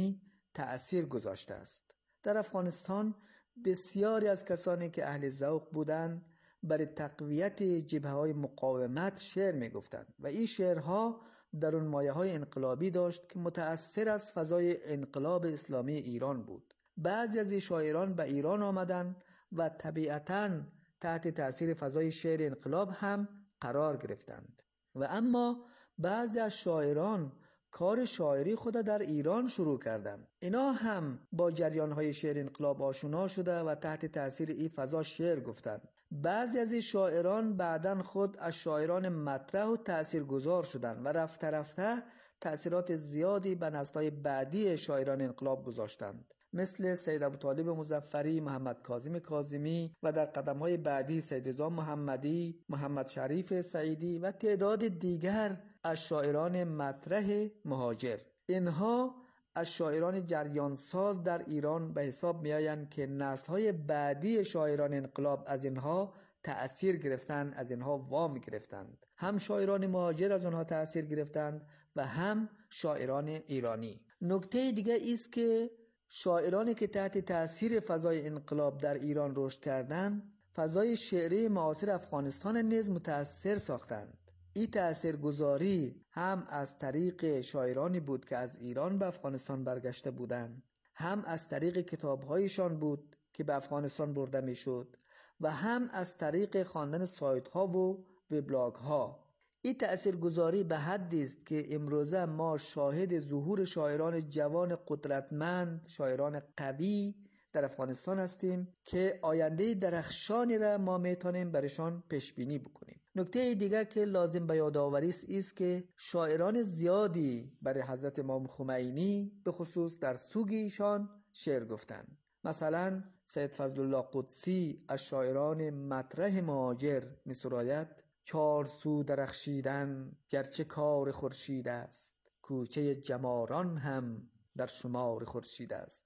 تأثیر گذاشته است. در افغانستان بسیاری از کسانی که اهل ذوق بودند برای تقویت جبهه‌های مقاومت شعر می‌گفتند و این شعرها درون مایه‌های انقلابی داشت که متأثر از فضای انقلاب اسلامی ایران بود. بعضی از این شاعران به ایران آمدند و طبیعتاً تحت تأثیر فضای شعر انقلاب هم قرار گرفتند و اما بعضی از شاعران کار شاعری خود در ایران شروع کردند. اینا هم با جریان‌های شعر انقلاب آشنا شده و تحت تأثیر این فضا شعر گفتند. بعضی از این شاعران بعداً خود از شاعران مطرح و تأثیرگذار شدند و رفته رفته تأثیرات زیادی به نسل‌های بعدی شاعران انقلاب گذاشتند، مثل سید ابوطالب مظفری، محمد کاظم کاظمی و در قدم‌های بعدی سید رضا محمدی، محمد شریف سعیدی و تعداد دیگر از شاعران مطرح مهاجر. اینها از شاعران جریانساز در ایران به حساب می‌آیند که نسل‌های بعدی شاعران انقلاب از اینها تأثیر گرفتند، از اینها وام گرفتند. هم شاعران مهاجر از آنها تأثیر گرفتند و هم شاعران ایرانی. نکته دیگه است که شاعرانی که تحت تأثیر فضای انقلاب در ایران رشد کردند، فضای شعری معاصر افغانستان نیز متأثر ساختند. این تأثیرگذاری هم از طریق شاعرانی بود که از ایران به افغانستان برگشته بودند، هم از طریق کتاب‌هایشان بود که به افغانستان برده می‌شد و هم از طریق خواندن سایت‌ها و وبلاگ‌ها. این تأثیرگذاری به حدی است که امروزه ما شاهد ظهور شاعران جوان قدرتمند، شاعران قوی در افغانستان هستیم که آینده درخشانی را ما میتونیم برشان پیش بینی بکنیم. نکته دیگر که لازم به یادآوری است که شاعران زیادی برای حضرت امام خمینی به خصوص در سوگ ایشان شعر گفتند. مثلا سید فضل الله قدسی از شاعران مطرح مهاجر می‌سراید: چار سو درخشیدن گرچه کار خورشید است، کوچه جماران هم در شمار خورشید است.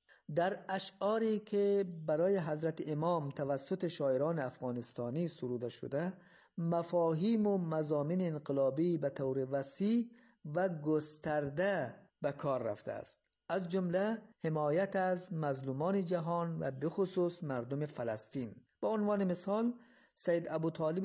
در اشعاری که برای حضرت امام توسط شاعران افغانستانی سروده شده، مفاهیم و مضامین انقلابی به طور وسیع و گسترده به کار رفته است، از جمله حمایت از مظلومان جهان و به خصوص مردم فلسطین. به عنوان مثال سید ابوطالب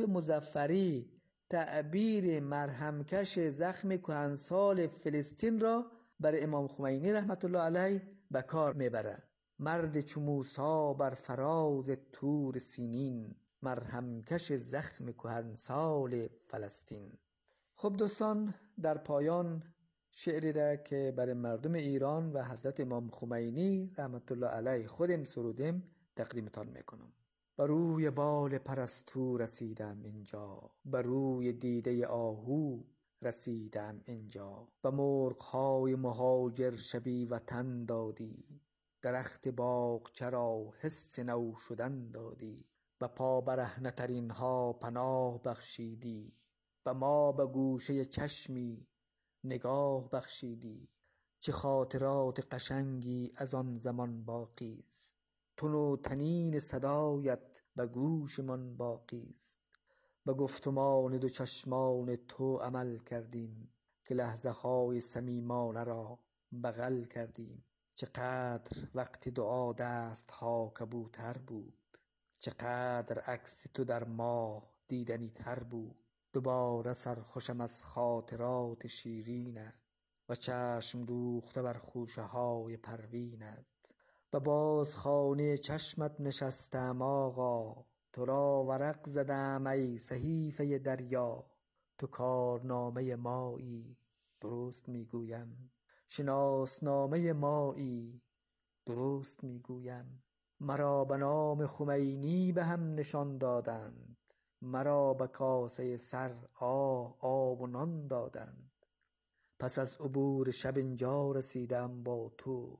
مظفری تعبیر مرهمکش زخم کهنسال فلسطین را برای امام خمینی رحمت الله علیه به کار میبره: مرد چو موسی بر فراز طور سینین، مرهمکش زخم کهنسال فلسطین. خب دوستان، در پایان شعری را که برای مردم ایران و حضرت امام خمینی رحمت الله علیه خودم سرودیم تقدیمتان میکنم. بر روی بال پرستو رسیدم اینجا، بر روی دیده آهو رسیدم اینجا. به مرغ‌های مهاجر شبی وطن دادی، درخت باغ چرا حس نو شدن دادی. به پا برهنه ترین ها پناه بخشیدی، به ما به گوشه چشمی نگاه بخشیدی. چه خاطرات قشنگی از آن زمان باقی است، تن و تنین صدایت به گوش من باقی است. به گفتمان دو چشمان تو عمل کردیم، که لحظه های صمیمانه را بغل کردیم. چقدر وقت دعا دست ها کبوتر بود، چقدر عکس تو در ماه دیدنی تر بود. دوباره سرخوشم از خاطرات شیرینت، و چشم دوخته بر خوشه های پروینت. به بازخانه چشمت نشستم آقا، تو را ورق زدم ای صحیفه دریا. تو کارنامه مایی درست میگویم، شناسنامه مایی درست میگویم. مرا به نام خمینی به هم نشان دادند، مرا به کاسه سر آب و نان دادند. پس از عبور شب اینجا رسیدم با تو،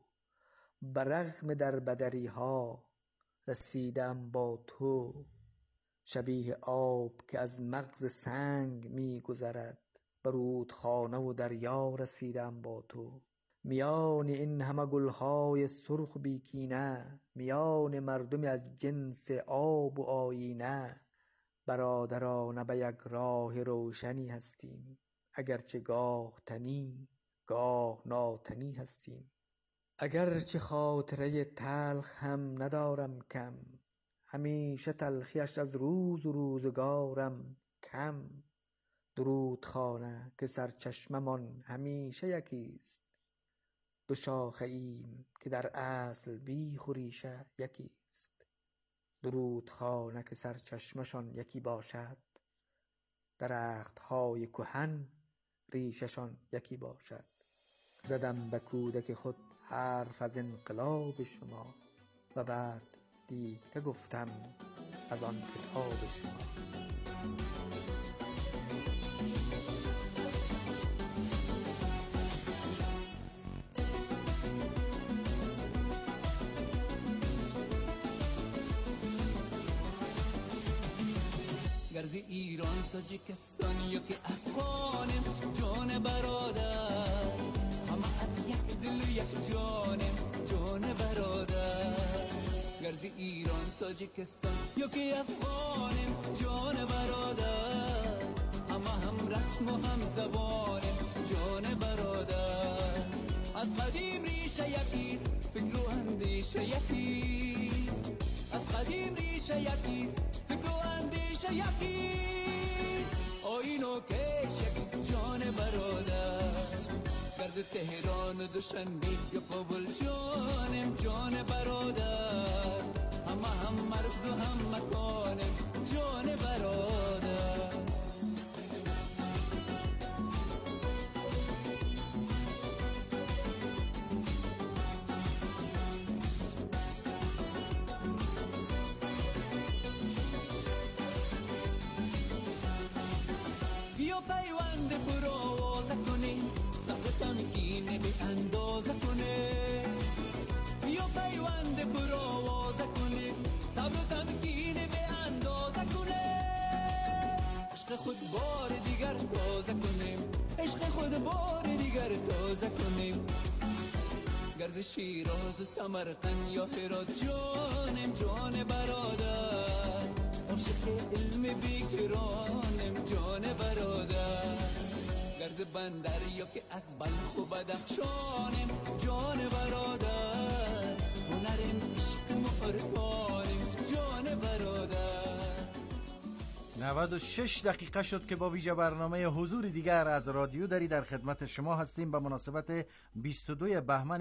برغم در بدری ها رسیدم با تو. شبیه آب که از مغز سنگ می گذرد، به رودخانه و دریا رسیدم با تو. میان این همه گلهای سرخ بیکینه، میان مردم از جنس آب و آینه. برادرانه به یک راه روشنی هستیم، اگرچه گاه تنی گاه ناتنی هستیم. اگرچه خاطره تلخ هم ندارم کم، همیشه تلخیش از روز و روزگارم کم. درود خانه که سرچشممان همیشه یکیست، دو شاخه ایم که در اصل بیخ و ریشه یکیست. درود خانه که سرچشمشان یکی باشد، درختهای کهن ریششان یکی باشد. زدم به کودک خود حرف از انقلاب شما، و بعد دیگه گفتم از آن کتاب شما. گرز ایران تاجیکستان یا که افغانم جان برادر، همه از یک دل و یک جانم جان برادر. گرز ایران تاجیکستان یا که افغانم جان برادر، همه هم رسم و هم زبانم جان برادر. از قدیم ریشه یکیست، فکر و اندیشه یکیست. از قدیم ریشه یکیست، فکر و اندیشه یکیست. آیین و کش یکیست جان برادر. گرد تهران و دوشنبه یا کابل جانم جان برادر، همه هم مرز و هم مکانم جان برادر. بیا پیوند پر آوازه کنیم، صبرتم کینه به اندازه کنه. بیا پیوند پر آوازه کنیم، صبرتم کینه به اندازه کنه. عشق خود بار دیگر تازه کنیم، عشق خود بار دیگر تازه کنیم. گرز شیراز و سمرقند یا هرات جانم جان برادر، عاشق علم بیکرانم جان برادر. گرز بندر یا که از بلخ و بدخشانم جان برادر، هنرم عشق معرفانم جان برادر. 96 دقیقه شد که با ویژه برنامه حضور دیگر از رادیو دری در خدمت شما هستیم به مناسبت 22 بهمن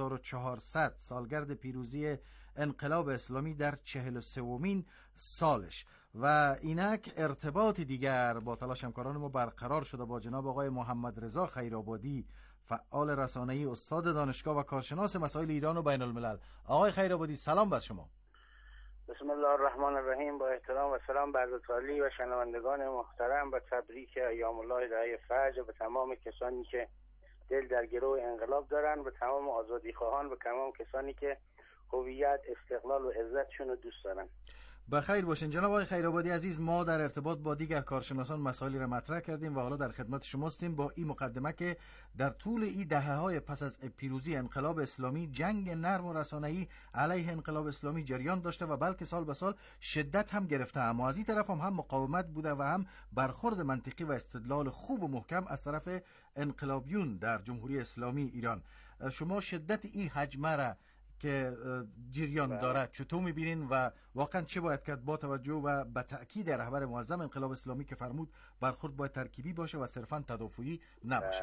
1400 سالگرد پیروزی انقلاب اسلامی در 43مین سالش. و اینک ارتباط دیگر با تلاش همکاران ما برقرار شده با جناب آقای محمد رضا خیرآبادی، فعال رسانه‌ای، استاد دانشگاه و کارشناس مسائل ایران و بین الملل. آقای خیرآبادی سلام بر شما. بسم الله الرحمن الرحیم. با احترام و سلام بر تالی و شنوندگان محترم و تبریک ایام الله دعای فجر به تمام کسانی که دل در گروه انقلاب دارن، و تمام آزادی خواهان و تمام کسانی که هویت، استقلال و عزتشون رو دوست دارن. بخیر باشین جناب آقای خیرآبادی عزیز. ما در ارتباط با دیگر کارشناسان مسائلی را مطرح کردیم و حالا در خدمت شما هستیم با این مقدمه که در طول این دهه‌های پس از پیروزی انقلاب اسلامی جنگ نرم و رسانه‌ای علیه انقلاب اسلامی جریان داشته و بلکه سال به سال شدت هم گرفته، اما از این طرف هم مقاومت بوده و هم برخورد منطقی و استدلال خوب و محکم از طرف انقلابیون در جمهوری اسلامی ایران. شما شدت این حجمه را که جریان دارد چطور می‌بینین و واقعا چه باید کرد با توجه و به تأکید رهبر معظم انقلاب اسلامی که فرمود برخورد باید ترکیبی باشه و صرفاً تدافعی نباشه؟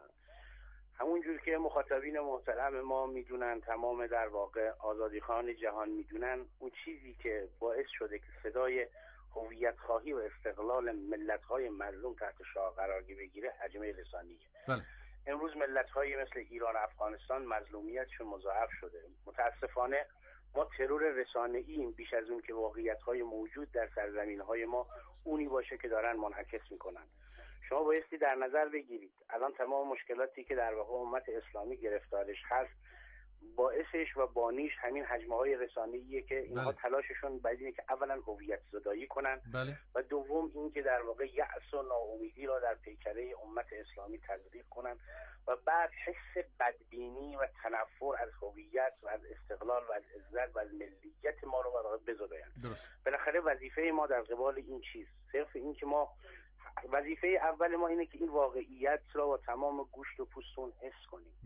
همونجور که مخاطبین محترم ما میدونن، تمام در واقع آزادیخواهان جهان میدونن، اون چیزی که باعث شده که صدای هویت خواهی و استقلال ملت‌های مظلوم تحت شعار قرار بگیره حجمه رسانیه. بله. امروز ملت‌های مثل ایران و افغانستان مظلومیتشون مضاعف شده. متاسفانه ما ترور رسانه‌ایم بیش از اون که واقعیت‌های موجود در سرزمین‌های ما اونی باشه که دارن منعکس می‌کنن. شما بایستی در نظر بگیرید الان تمام مشکلاتی که در واقع امت اسلامی گرفتارش هست باعثش و بانیش همین حجمه‌های رسانه‌ایه که اینها تلاششون بعد اینه که اولا هویت زدایی کنن و دوم این که در واقع یأس و ناامیدی را در پیکره امت اسلامی تزریق کنن و بعد حس بدبینی و تنفر از هویت و از استقلال و از عزت و از ملیت ما رو واقعا بزداین. بالاخره وظیفه ما در قبال این چیز صرف این که ما وظیفه اول ما اینه که این واقعیت را با تمام گوشت و پوستون حس کنیم.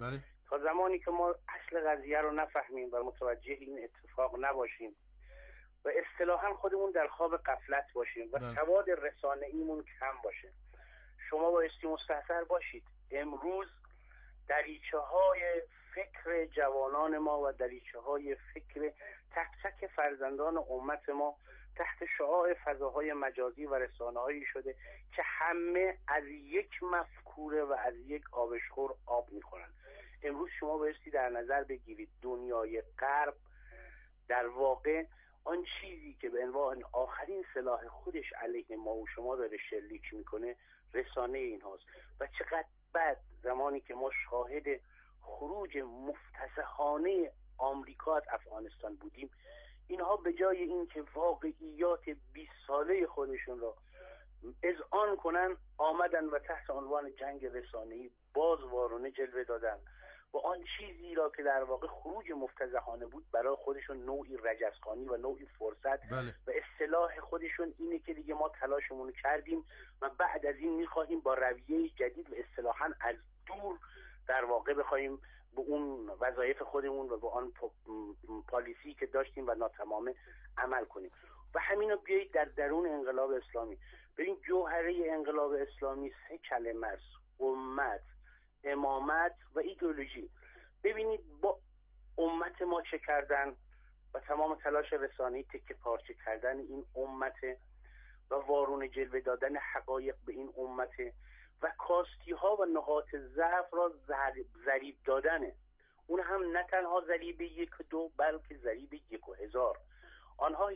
تا زمانی که ما اصل قضیه رو نفهمیم و متوجه این اتفاق نباشیم و اصطلاحاً خودمون در خواب غفلت باشیم و سواد رسانه‌ایمون کم باشه، شما بایستی مستحضر باشید امروز دریچه‌های فکر جوانان ما و دریچه‌های فکر تک تک فرزندان امت ما تحت شعاع فضاهای مجازی و رسانه‌هایی شده که همه از یک مفکوره و از یک آبشخور آب می‌خورن. امروز شما بایستی در نظر بگیرید دنیای غرب در واقع آن چیزی که به عنوان آخرین سلاح خودش علیه ما و شما داره شلیک میکنه رسانه اینهاست و چقدر بد زمانی که ما شاهد خروج مفتضحانه آمریکا از افغانستان بودیم، اینها به جای اینکه واقعیات 20 ساله خودشون را اذعان کنن آمدن و تحت عنوان جنگ رسانه‌ای باز وارونه جلوه دادن و آن چیزی را که در واقع خروج مفتضحانه بود برای خودشون نوعی رجزخوانی و نوعی فرصت و اصطلاح خودشون اینه که دیگه ما تلاشمون کردیم و بعد از این میخواهیم با رویه جدید و اصطلاحاً از دور در واقع بخواهیم به اون وظایف خودمون و به آن پالیسی که داشتیم و ناتمامه عمل کنیم و همین رو بیایید در درون انقلاب اسلامی ببین. جوهره انقلاب اسلامی 3 کلمه است: امت، امامت و ایدئولوژی. ببینید با امت ما چه کردن و تمام تلاش رسانه‌ای تکه پارچه کردن این امت و وارونه جلوه دادن حقایق به این امت و کاستی ها و نقاط ضعف را ضریب دادنه. اون هم نه تنها ضریب 1 و 2 بلکه ضریب 1 و 1000. آنها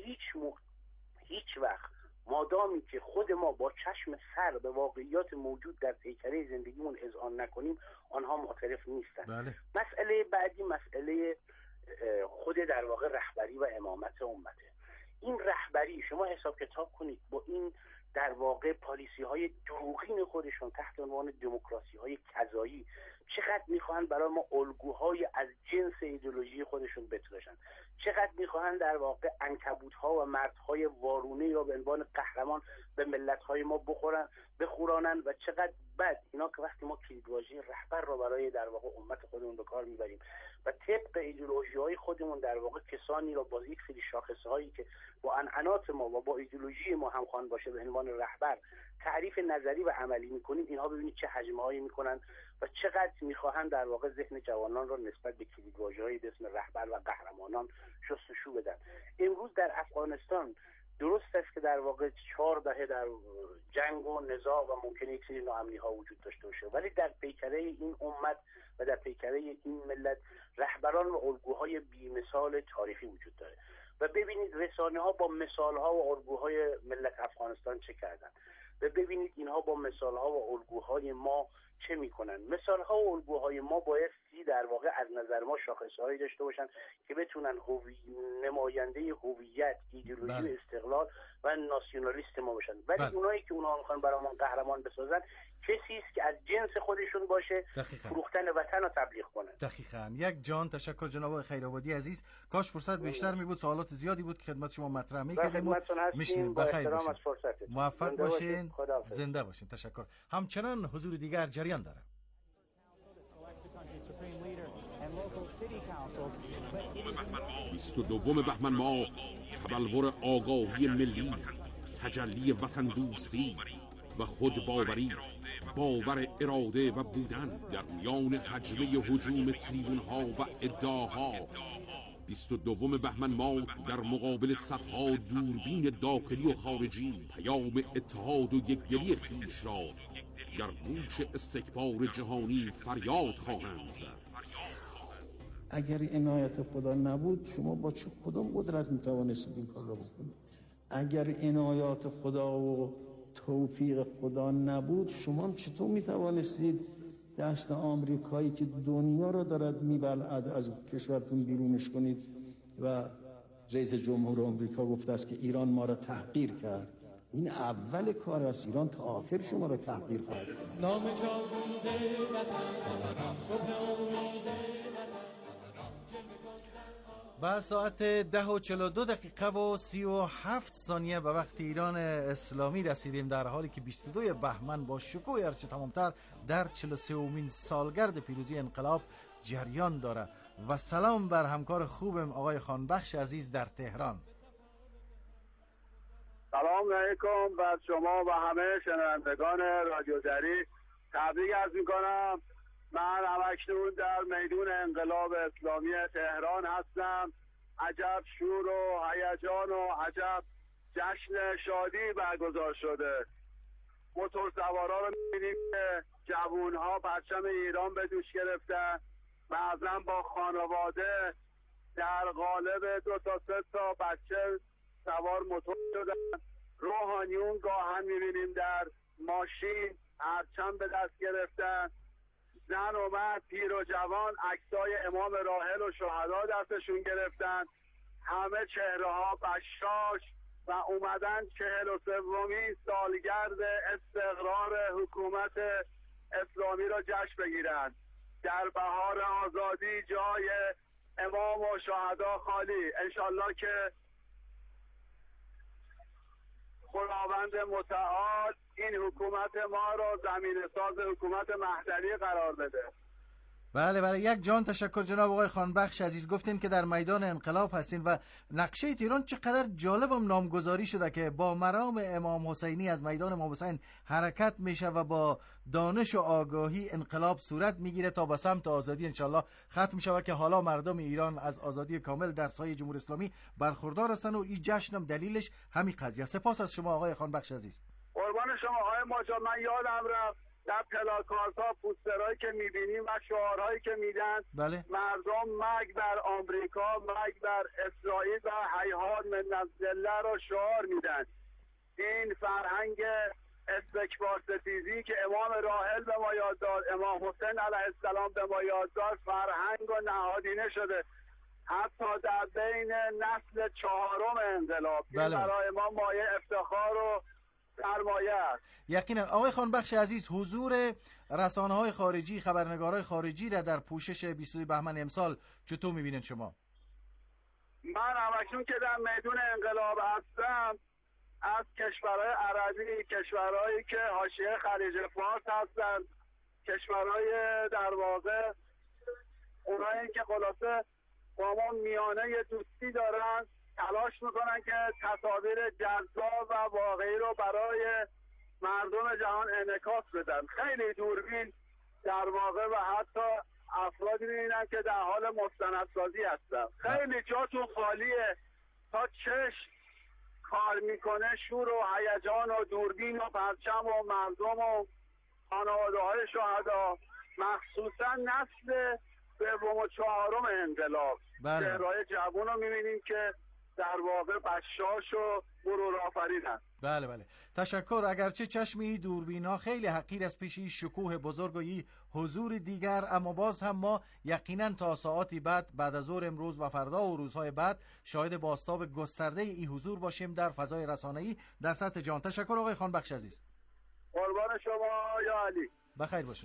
هیچ وقت مادامی که خود ما با چشم سر به واقعیات موجود در پیکره زندگیمون اذعان نکنیم آنها معترف نیستن. مسئله بعدی مسئله خود در واقع رهبری و امامت امته. این رهبری شما حساب کتاب کنید با این در واقع پالیسی های دروغین خودشون تحت عنوان دموکراسی های قضایی چقدر میخواهند برای ما الگوهای از جنس ایدئولوژی خودشون بتراشن، چقدر میخواهند در واقع عنکبوت‌ها و مردهای وارونه را به عنوان قهرمان به ملت‌های ما بخورانن و چقدر بد اینا که وقتی ما کلیدواژه رهبر را برای در واقع امت خودمون به کار میبریم و طبق ایدئولوژی‌های خودمون در واقع کسانی را با یک سری شاخصه‌هایی که با عنعنات ما و با ایدئولوژی ما همخوان باشه به عنوان رهبر تعریف نظری و عملی میکنیم، اینها ببینید چه حجمه‌هایی میکنن و چقدر میخواهند در واقع ذهن جوانان را نسبت به کلیدواژه‌های به اسم رهبر و قهرمانان شستشو بدن. امروز در افغانستان درست است که در واقع 4 دهه در جنگ و نزاع و ممکنه یک سری ناامنی‌ها وجود داشته باشه، ولی در پیکره این امت و در پیکره این ملت رهبران و الگوهای بی‌مثال تاریخی وجود داره و ببینید رسانه‌ها با مثال‌ها و الگوهای ملت افغانستان چه کردن و ببینید اینها با مثال‌ها و الگوهای ما چه میکنن. مثال‌ها و الگوهای ما بایستی در واقع از نظر ما شاخصه‌هایی داشته باشن که بتونن نماینده هویت، ایدئولوژی و استقلال و ناسیونالیست ما باشن، ولی اونایی که اونها میخوان برامون قهرمان بسازن کسی است که از جنس خودشون باشه، فروختن وطن رو تبلیغ کنه. دقیقاً. یک جان تشکر جناب خیرآبادی عزیز. کاش فرصت بیشتر می بود، سوالات زیادی بود که خدمت شما مطرح می‌کردیم. میشینیم بخیر باشین. موفق باشین. زنده باشین. تشکر. همچنان حضور دیگر جریان داره. 22 بهمن ماه تبلور آگاهی ملی، تجلی وطن دوستی و خود باور اراده و بودن در میان حجمه هجوم تریبون ها و ادعاها. 22 بهمن ماه در مقابل صدها دوربین داخلی و خارجی پیام اتحاد و یکدلی خویش را در گوش استکبار جهانی فریاد خواهند زد. اگر عنایت خدا نبود شما با چه کدام قدرت میتوانستید این کار را بکنید؟ اگر عنایت خدا و توفیق خدا نبود شما چطور میتوانستید دست آمریکایی که دنیا را دارد میبلعد از کشورتون بیرونش کنید؟ و رئیس جمهور آمریکا گفته است که ایران ما را تحقیر کرد. این اول کار است. ایران تا آخر شما را تحقیر خواهد کرد. نام جاویده وطن صبح امید. با ساعت 10:42 و 37 ثانیه به وقت ایران اسلامی رسیدیم، در حالی که 22 بهمن با شکوه هرچه تمامتر در 43مین سالگرد پیروزی انقلاب جریان داره. و سلام بر همکار خوبم آقای خانبخش عزیز در تهران. سلام علیکم بر شما و همه شنوندگان رادیو دری. تبریک عرض میکنم. من همکنون در میدون انقلاب اسلامی تهران هستم. عجب شور و هیجان و عجب جشن شادی برگزار شده. موتور سوارا رو می‌بینیم که جوان‌ها پرچم ایران به دوش گرفتن، بعضا با خانواده در قالب 2 تا 3 تا بچه سوار موتور شدن. روحانیون گاهن می‌بینیم در ماشین پرچم به دست گرفتن. زن و مرد، پیر و جوان عکسای امام راحل و شهدا دستشون گرفتن. همه چهره‌ها بشاش و اومدن 43مین سالگرد استقرار حکومت اسلامی را جشن بگیرن. در بهار آزادی جای امام و شهدا خالی. انشالله که خداوند متعال این حکومت ما را زمین ساز حکومت مهدوی قرار بده. بله یک جان تشکر جناب آقای خانبخش عزیز. گفتین که در میدان انقلاب هستین و نقشه ایران چقدر جالبم نامگذاری شده که با مرام امام حسینی از میدان امام حسین حرکت میشه و با دانش و آگاهی انقلاب صورت میگیره تا به سمت آزادی انشالله ختم شود که حالا مردم ایران از آزادی کامل در سایه جمهوری اسلامی برخوردار هستن و این جشنم دلیلش همین قضیه. سپاس از شما آقای خانبخش عزیز. قربان شما آقای ماجا. من یادم رفت در پلاکارت‌ها، پوسترهایی که می‌بینیم و شعارهایی که میدن، بله. مردم مرگ بر آمریکا، مرگ بر اسرائیل و هیهات من الذله رو شعار میدن. این فرهنگ استکبار ستیزی که امام راحل به ما یاد داد، امام حسین علیه السلام به ما یاد داد، فرهنگ و نهادینه شده حتی در بین نسل 4 انقلاب. بله. این برای ما مایه افتخار و سرمایه است. یقینا آقای خانبخش عزیز، حضور رسانه‌های خارجی، خبرنگارای خارجی را در پوشش 22 بهمن امسال چطور می‌بینید شما؟ من همکنون که در میدون انقلاب هستم، از کشورهای عربی، کشورهایی که حاشیه خلیج فارس هستن، کشورهای در واقع اونایی که خلاصه با ما میانه دوستی دارن، تلاش میکنن که تصاویر جذاب و واقعی رو برای مردم جهان انعکاس بدن. خیلی دوربین در واقع و حتی افرادی میبینن که در حال مستندسازی هستن. خیلی جاتون خالیه. تا چشم کار میکنه شور و هیجان و دوربین و پرچم و مردم و خانواده های شهدا، مخصوصا نسل 3 و 4 انقلاب. چهرهای جوان رو میبینیم که در واقع بشاش و غرور آفرینن. بله تشکر. اگرچه چشمی دوربینا خیلی حقیر از پیشی شکوه بزرگ و این حضور دیگر، اما باز هم ما یقینا تا ساعاتی بعد از ظهر امروز و فردا و روزهای بعد شاهد بازتاب گسترده این حضور باشیم در فضای رسانه‌ای در سطح جهان. تشکر آقای خانبخش عزیز. قربان شما یا علی. بخیر باشین.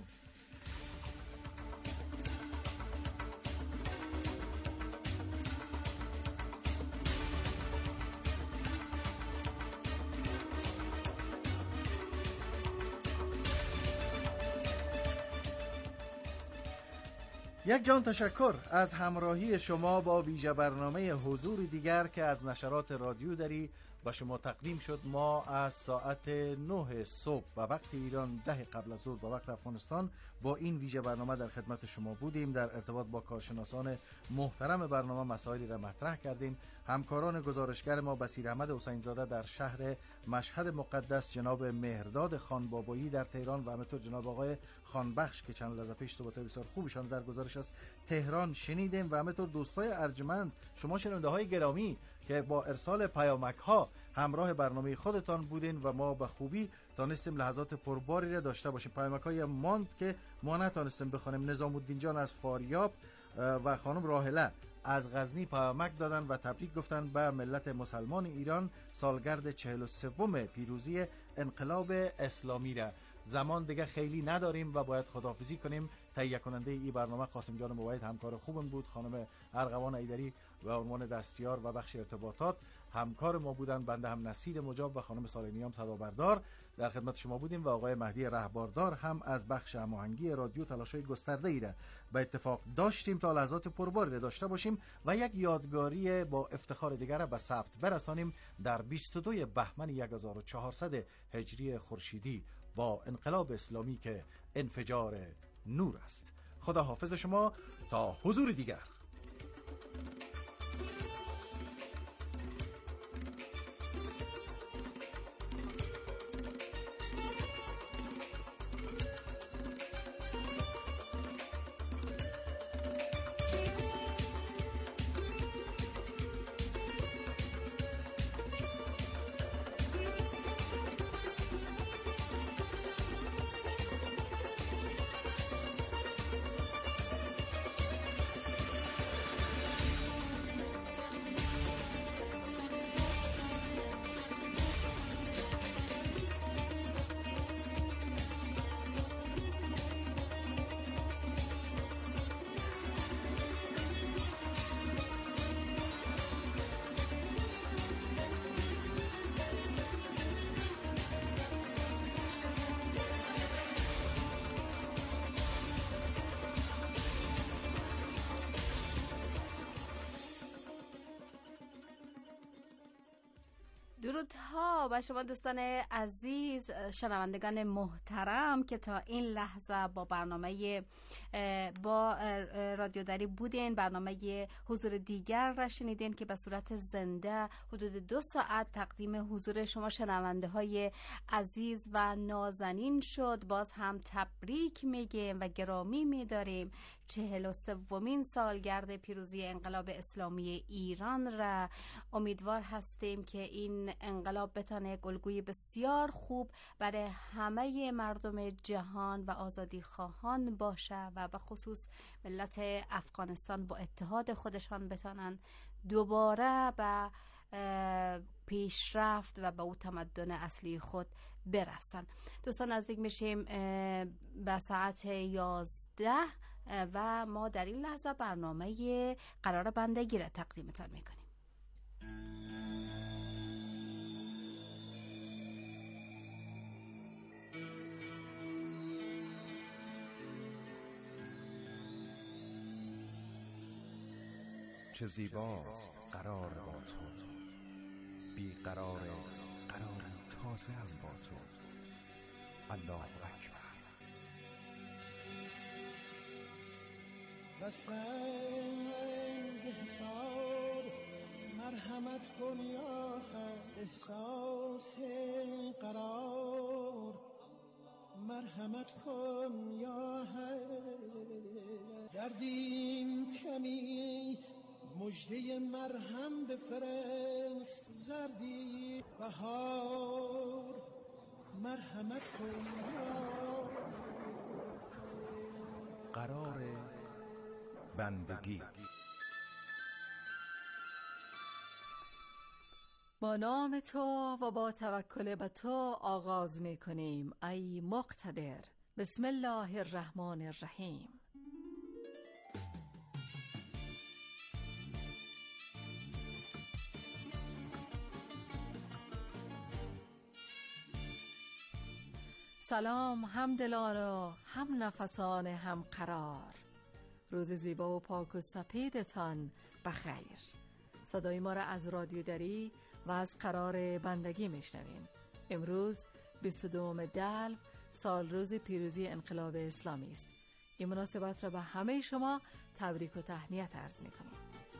یک جان تشکر از همراهی شما با ویژه برنامه حضور دیگر که از نشرات رادیو دری با شما تقدیم شد. ما از ساعت 9 صبح به وقت ایران 10 قبل از ظهر به وقت افغانستان با این ویژه برنامه در خدمت شما بودیم. در ارتباط با کارشناسان محترم برنامه مسائلی را مطرح کردیم. همکاران گزارشگر ما بصیر احمد حسین زاده در شهر مشهد مقدس، جناب مهرداد خان بابایی در تهران و همینطور جناب آقای خانبخش که چند لحظه پیش صحبت بسیار خوبشان در گزارش از تهران شنیدیم و همینطور دوستای ارجمند، شما شنونده های گرامی که با ارسال پیامک ها همراه برنامه خودتان بودین و ما به خوبی تانستیم لحظات پرباری را داشته باشیم. پیامک های ماند که ما نتانستیم بخونیم. نظام الدین جان از فاریاب و خانم راهله از غزنی پیامک دادن و تبریک گفتن به ملت مسلمان ایران سالگرد 43 پیروزی انقلاب اسلامی را. زمان دیگه خیلی نداریم و باید خداحافظی کنیم. تهیه کننده این برنامه قاسم جان موحد همکار خوبم بود، خانم ارغوان ایدری و عنوان دستیار و بخش ارتباطات همکار ما بودن. بنده هم نصیر مجاب و خانم سالینیام صدابردار در خدمت شما بودیم و آقای مهدی رهباردار هم از بخش هماهنگی رادیو تلاش‌های گسترده‌ای را به اتفاق داشتیم تا لحظات پرباری را داشته باشیم و یک یادگاری با افتخار دیگر به ثبت برسانیم در 22 بهمن 1400 هجری خورشیدی با انقلاب اسلامی که انفجار نور است. خدا حافظ شما تا حضور دیگر. درودها به شما دوستان عزیز، شنوندگان محترم که تا این لحظه با برنامه با رادیو دری بودین. برنامه حضور دیگر را شنیدین که به صورت زنده حدود 2 ساعت تقدیم حضور شما شنونده های عزیز و نازنین شد. باز هم تبریک میگیم و گرامی میداریم 43مین سالگرد پیروزی انقلاب اسلامی ایران را. امیدوار هستیم که این انقلاب بتونه الگوی بسیار خوب برای همه مردم جهان و آزادی خواهان باشه و به خصوص ملت افغانستان با اتحاد خودشان بتونن دوباره به پیشرفت و به او تمدن اصلی خود برسن. دوستان نزدیک میشیم به ساعت 11 و ما در این لحظه برنامه قرار بندگی را تقدیمتان میکنیم. چه زیباست قرار با تو، بی قرار تازه هم با تو. الله اکبر. بس رنج حساب مرحمت کن یا احساس قرار مرحمت کن یا دردیم کمی مجده مرهم بفرست زردی بهار مرحمت کن یا قرار بندگی. با نام تو و با توکل به تو آغاز می کنیم ای مقتدر. بسم الله الرحمن الرحیم. سلام هم دلان و هم نفسان هم قرار. روز زیبا و پاک و سپیدتان بخیر. صدای ما را از رادیو دری و از قرار بندگی میشنویم. امروز 22 دلو سال روز پیروزی انقلاب اسلامی است. این مناسبت را به همه شما تبریک و تهنیت عرض میکنیم.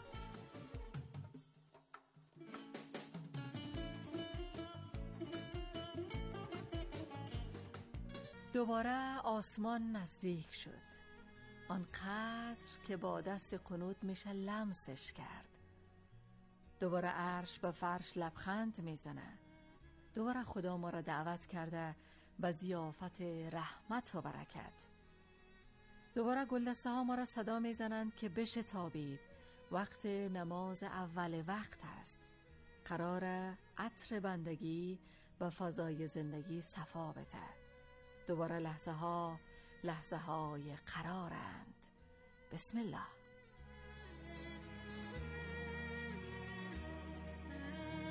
دوباره آسمان نزدیک شد، آنقدر که با دست قنوت میشه لمسش کرد. دوباره عرش به فرش لبخند میزنه. دوباره خدا ما را دعوت کرده به ضیافت رحمت و برکت. دوباره گلدسته ها ما را صدا میزنند که بشتابید، وقت نماز اول وقت است. قرار عطر بندگی و فضای زندگی صفا بده. دوباره لحظه های قرارند. بسم الله.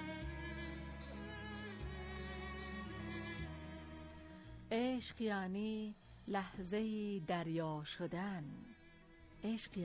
عشق یعنی لحظه دریا شدن، عشق